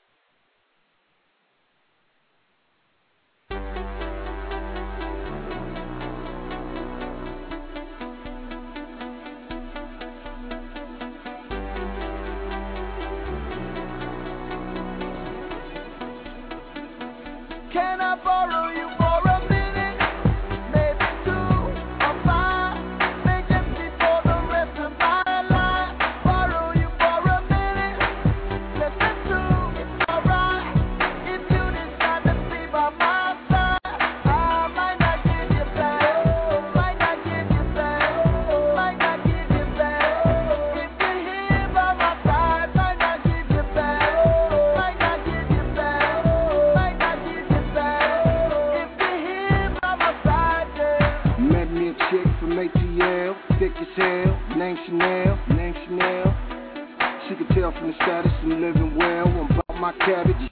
Can I borrow you for a minute? Maybe two or five. Make them see for the rest of my life. Borrow you for a minute. Listen to it's alright. If you decide to be by my side, I might not give you back. Might not give you back. Might not give you back. If you're here by my side, might not give you back. Might not give you back. Might not give you back. If you're here by my side, yeah. Met me a chick from A T L, thick as hell, name Chanel, name Chanel. She could tell from the status I'm living well, I'm about my cabbage.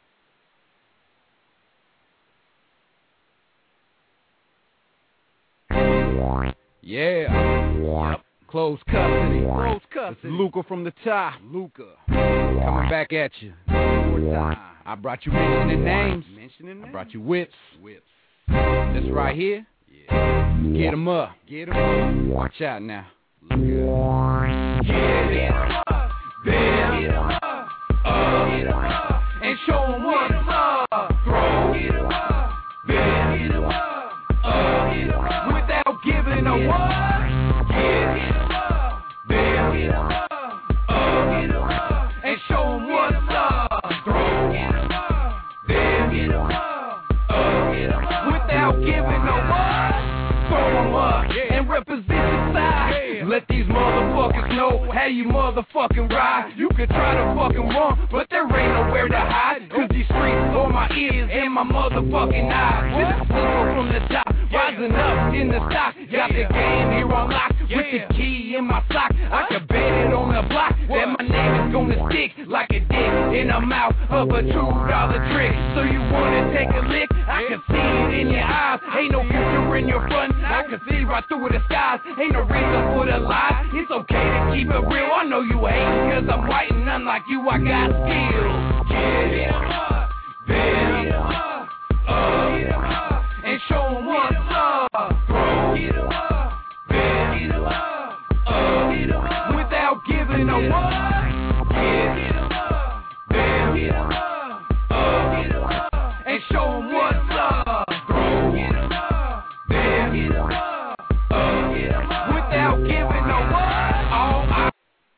Yeah. Yep. Close custody. Close custody. Luca from the top. Luca. Coming back at you. One more time. I brought you mentioning names. Mentioning names. I brought you whips. Whips. This right here. Yeah. Get 'em up. Get 'em up. Watch out now. Look good. Get it up, build it up, up, up, and show 'em what's up. Throw it up, build it up, up, without giving a what. Get it up, build it up, up, and show 'em what's up. Throw it up, build it up, up, without giving a what. Throw 'em up and represent the side. Let these motherfuckers know how you motherfucking ride. You could try to fucking run, but there ain't nowhere to hide. Cause these streets are my ears and my motherfucking eyes. This is Luca from the top, rising up in the stock. Got the game here on lock. Put the key in my sock, I can bet it on the block that my name is gonna stick like a dick in the mouth of a two dollar trick. So you wanna take a lick? I can see it in your eyes. Ain't no future in your front. I can see right through the skies. Ain't no reason for the lies. It's okay to keep it real. I know you hate cause I'm white and unlike you, I got skills. Get him up, bet him up, up, and show him what's up, bro. Get him up, bet him up, up, without giving a what. Get him up, bet him up, up, and show him what's up, bro. Get him up, bet him up, up, without giving a what. All I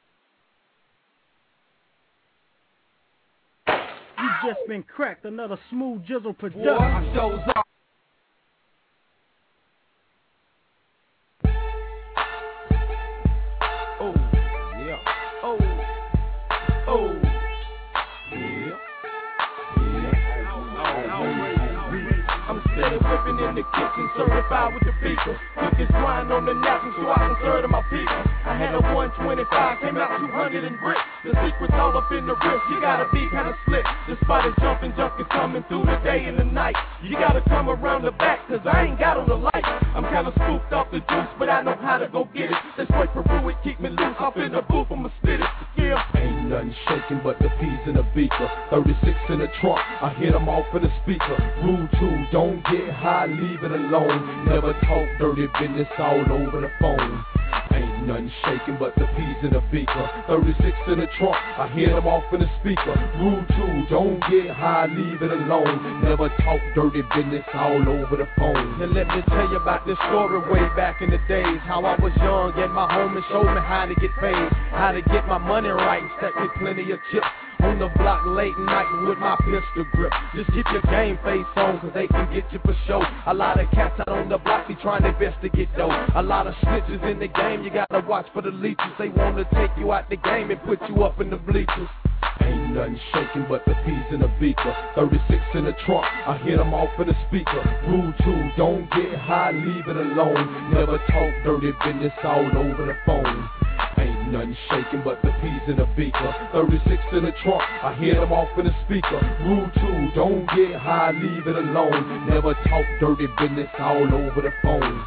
You just been cracked, another Smooth Jizzle production. What shows up? Oh, yeah. Oh, oh, yeah. I'm steady whipping in the kitchen, certified with the beaker. Put this grind on the napkin so I can serve to my people. I had a one twenty-five, came out two hundred and bricks. The secret's all up in the wrist, you gotta be kinda slick. The spot is jumping, junkies coming through the day and the night. You gotta come around the back, cause I ain't got on the light. I'm kinda spooked off the juice, but I know how to go get it. That's right for it, keep me loose, off in the booth, I'ma spit it. Yeah. Ain't nothing shaking but the peas in a beaker. thirty-six in the trunk, I hit them off in the speaker. Rule two, don't get high, leave it alone. Never talk dirty business all over the phone. Ain't nothing shaking but the peas in a beaker. thirty-six in the trunk, I hit them off in the speaker. Rule two, don't get high, leave it alone. Never talk dirty business all over the phone. And let me tell you about this story way back in the days. How I was young and my homies showed me how to get paid, how to get my money right and stack me plenty of chips. On the block late night with my pistol grip. Just keep your game face on, cause they can get you for sure. A lot of cats out on the block be trying their best to get dough. A lot of snitches in the game, you gotta watch for the leeches. They wanna take you out the game and put you up in the bleachers. Ain't nothing shaking but the peas in a beaker. thirty-six in the trunk, I hit them off in the speaker. Rule two, don't get high, leave it alone. Never talk dirty business all over the phone. Ain't nothing shaking but the peas in a beaker. thirty-six in the trunk, I hit them off in the speaker. Rule two, don't get high, leave it alone. Never talk dirty business all over the phone.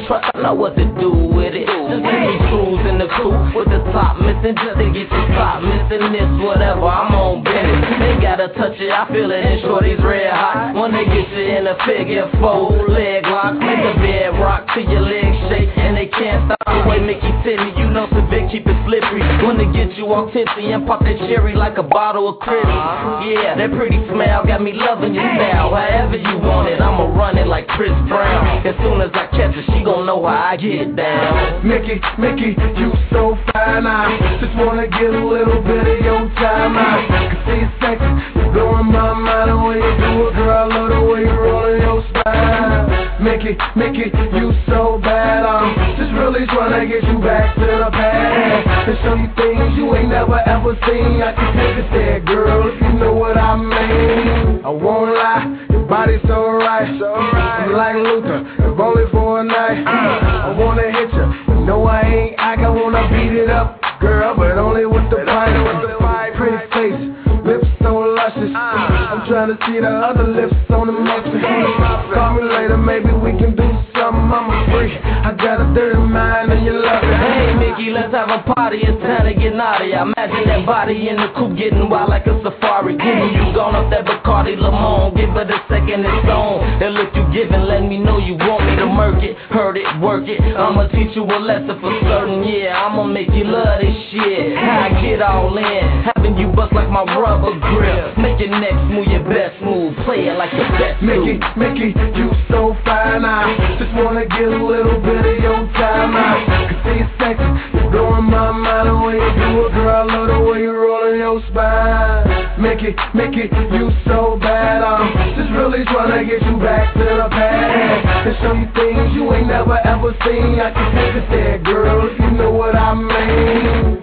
truck, I know what to do with it. Just let me cruise in the coupe with the top missing, just to get your top missing this, whatever, I'm on business. They gotta touch it, I feel it, and shorty's red hot. When they get you in a figure four, leg lock, make the bed rock till your legs shake, and they can't stop the way Mickey Timmy, you know Civic, keep it slippery. When they get you all tipsy and pop that cherry like a bottle of Critty. Yeah, that pretty smell got me loving your style. However you want it, I'ma run it like Chris Brown. As soon as I catch her, she gon' know how I get down. Mickey, Mickey, you so fine, I just wanna get a little bit of your time. I can see you sexy, you're blowing my mind. The way you do it, girl, I love the way you rollin' your spine. Mickey, Mickey, you so bad, I'm just really tryna get you back to the past and show you things you ain't never ever seen. I can take it there, girl, if you know what I mean. I won't lie, your body's so right, so right. I'm like Luther, if only for a night. I wanna hit you, no I ain't, I can wanna beat it up, girl, but only with the pipe, with the pipe. Pretty face, lips so luscious. I'm trying to see the other lips on the motion. Call me later, maybe we can do something. I'm a freak, I got a dirty mind and you love it. Hey Mickey, let's have a party, it's time to get naughty. I imagine that body in the coupe getting wild like a safari. Getting you gone up that Bacardi Limon, give it a second, it's on. That look you giving, let me know you want me to murk it. Heard it, work it, I'ma teach you a lesson for certain, yeah. I'ma make you love this shit. How I get all in, having you bust like my rubber grip. Make your next move your best move, play it like the best Mickey, move. Mickey, you so fine, I just wanna get a little bit of your time. I can see you sexy, you're blowing my mind. The way you do it, girl, I love the way you rollin' your spine. Mickey, Mickey, you so bad, I'm just really tryna get you back to the past and show you things you ain't never ever seen. I can take it there, girl, if you know what I mean.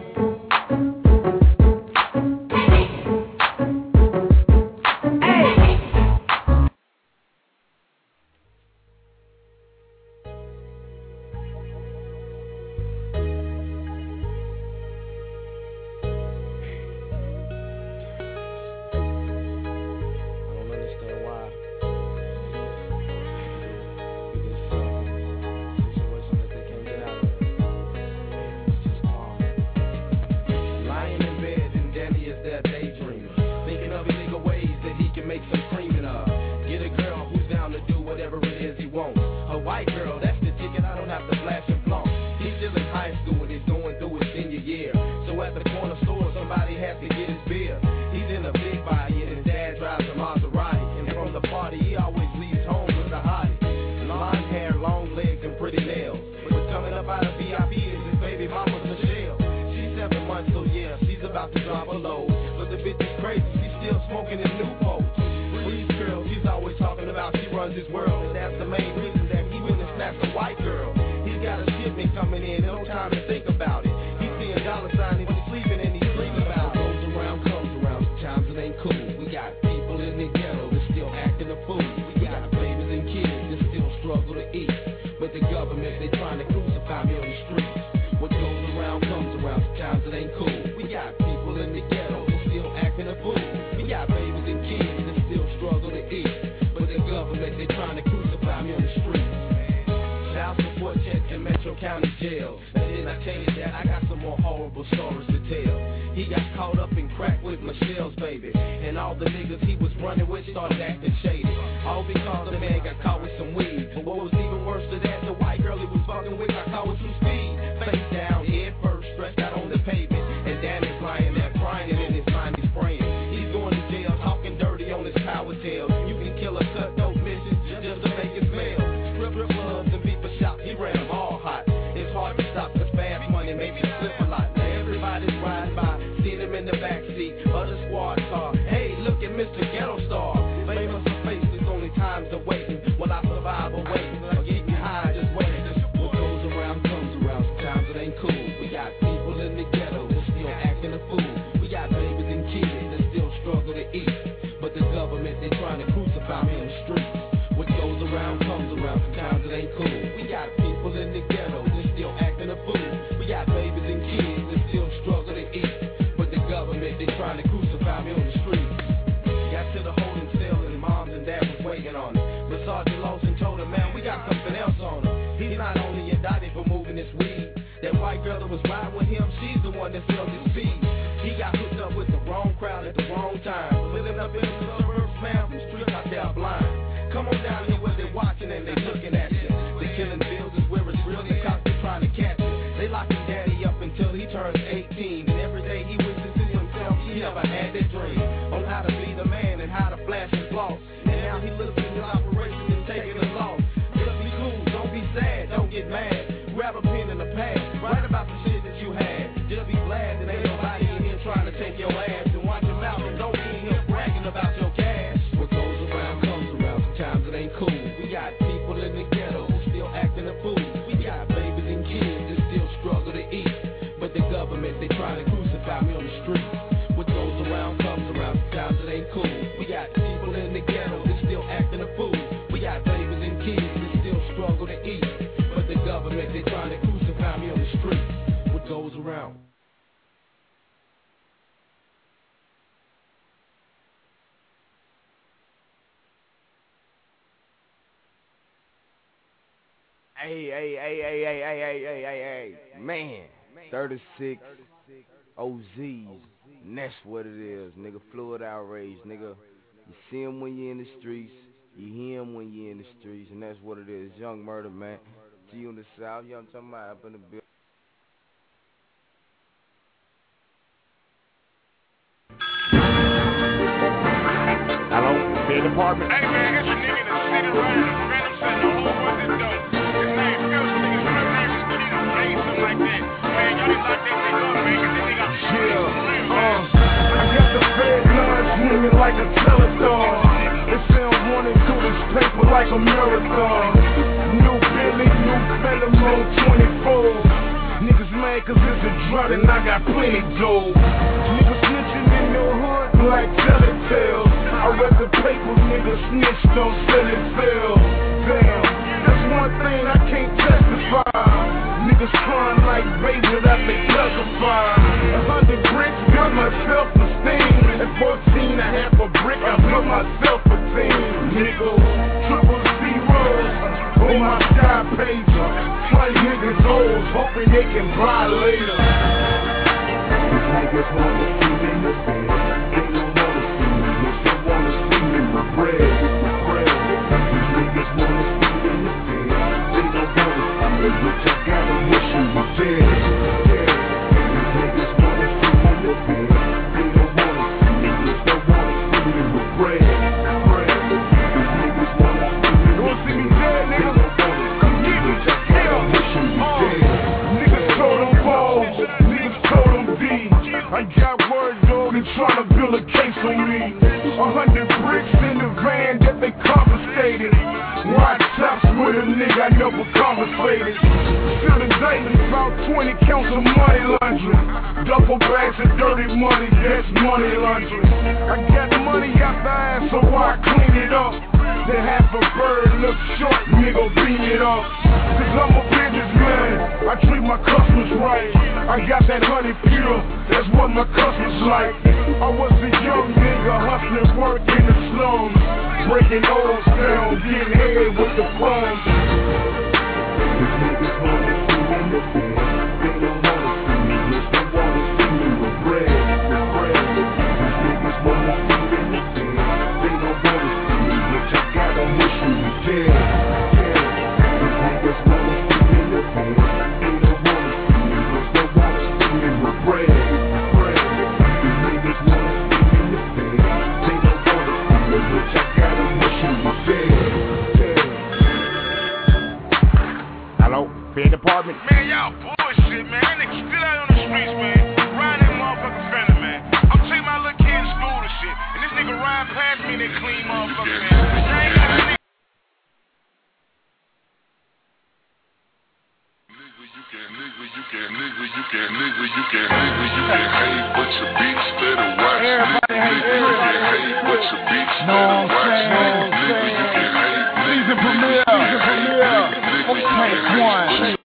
Trying to crucify me on the street. was riding with him, she's the one that sells his fees. He got hooked up with the wrong crowd at the wrong time. Living up in the suburbs, man, from streets out there blind. Come on down here where they watching and they looking at you. They killing bills is where it's real, the cops are trying to catch it. They locking daddy up until he turns eighteen. And every day he wishes to himself he never had that dream on how to be the man and how to flash his boss. And now he looks at his operation and taking a loss. Just be cool, don't be sad, don't get mad. Grab a pen in the past, write about the shit that you had. Just be glad that ain't nobody in here trying to take your ass. And watch your mouth and don't be in here bragging about your cash. What goes around comes around, sometimes it ain't cool. We got people in the ghetto who still acting a fool. We got babies and kids that still struggle to eat. But the government, they trying to crucify me on the street. What goes around comes around, sometimes it ain't cool. We got people in the ghetto that still acting a fool. We got babies and kids that still struggle to eat. But the government, they trying to crucify me on the street. What goes around? Hey, hey, hey, hey, hey, hey, hey, hey, hey, hey, man, thirty-six O Zs, and that's what it is, nigga, fluid outrage, nigga. You see him when you're in the streets, you hear him when you're in the streets, and that's what it is, Young Murder, man. See you in the South, you know what I'm talking about, up in the building. Hello, State Department. Hey man, it's a nigga in the city right now. Man, I'm saying the whole world is dope. His name Phil, some niggas run around and study the game, something like that. Man, y'all need to lock that nigga up, man, cause this nigga got shit. Uh, I got the fed lines swinging like a telethon. They say I'm running through this paper like a marathon. New Billy, new Phantom on twenty-four. Niggas mad cause it's a drought and I got plenty dough. Niggas snitching in the hood like telltales. I read the paper, niggas snitch, don't sell it, fail. Damn, that's one thing I can't testify. Niggas crying like babies that they testify. A hundred bricks built my self-esteem. At fourteen, I half a brick, I built myself a team. Nigga, triple zeros on my sky pager. Funny niggas hoes, hoping they can buy later. These niggas wanna see me in the bed. They don't wanna see me, bitch, they wanna see me with bread. These niggas wanna see me in the bed. They don't wanna see me, bitch, I gotta wish you were dead. These niggas wanna see me in the bed. They don't wanna see me, bitch, they wanna see me with bread. These niggas wanna see me, you wanna see me dead, nigga? Come get me, bitch, I gotta wish you were dead. Niggas told them balls, niggas told them D. I got word, dog, and tryna build a case on me. A hundred bricks in the van that they confiscated. White tops with a nigga I never conversated. Still the daily, about twenty counts of money laundering. Duffel bags of dirty money, that's money laundering. I got money out the ass, so I clean it up. Then half a bird look short, nigga, beat it up. Cause I'm a businessman, I treat my customers right. I got that honey pure, that's what my customers like. I was a young nigga hustling work in the slums, breaking O's down, getting head with the plums. These niggas wanna see me in the bed. They don't wanna see me, bitch, they wanna see me with bread. These niggas wanna see me in the bed. They don't wanna see me, bitch, I gotta wish you were dead. These niggas wanna see me in the bed. They don't wanna see me, bitch, they wanna see me with bread. These niggas wanna see me in the bed. They don't wanna see me, bitch, I gotta wish you were dead. Hello, Fed Department. Man, y'all bullshit, man. That nigga still out on the streets, man. Riding that motherfucking fender, man. I'm taking my little kid to school and shit. And this nigga riding past me, that clean motherfucker, man. I ain't got a nigga. You can, nigga, you can, nigga, you can, nigga, you can, nigga, you can hate, but your bitch better watch. Nigga, nigga, you can hate, but your bitch better watch. Nigga, nigga, you can hate, nigga, nigga, you can hate, nigga, nigga, you can hate.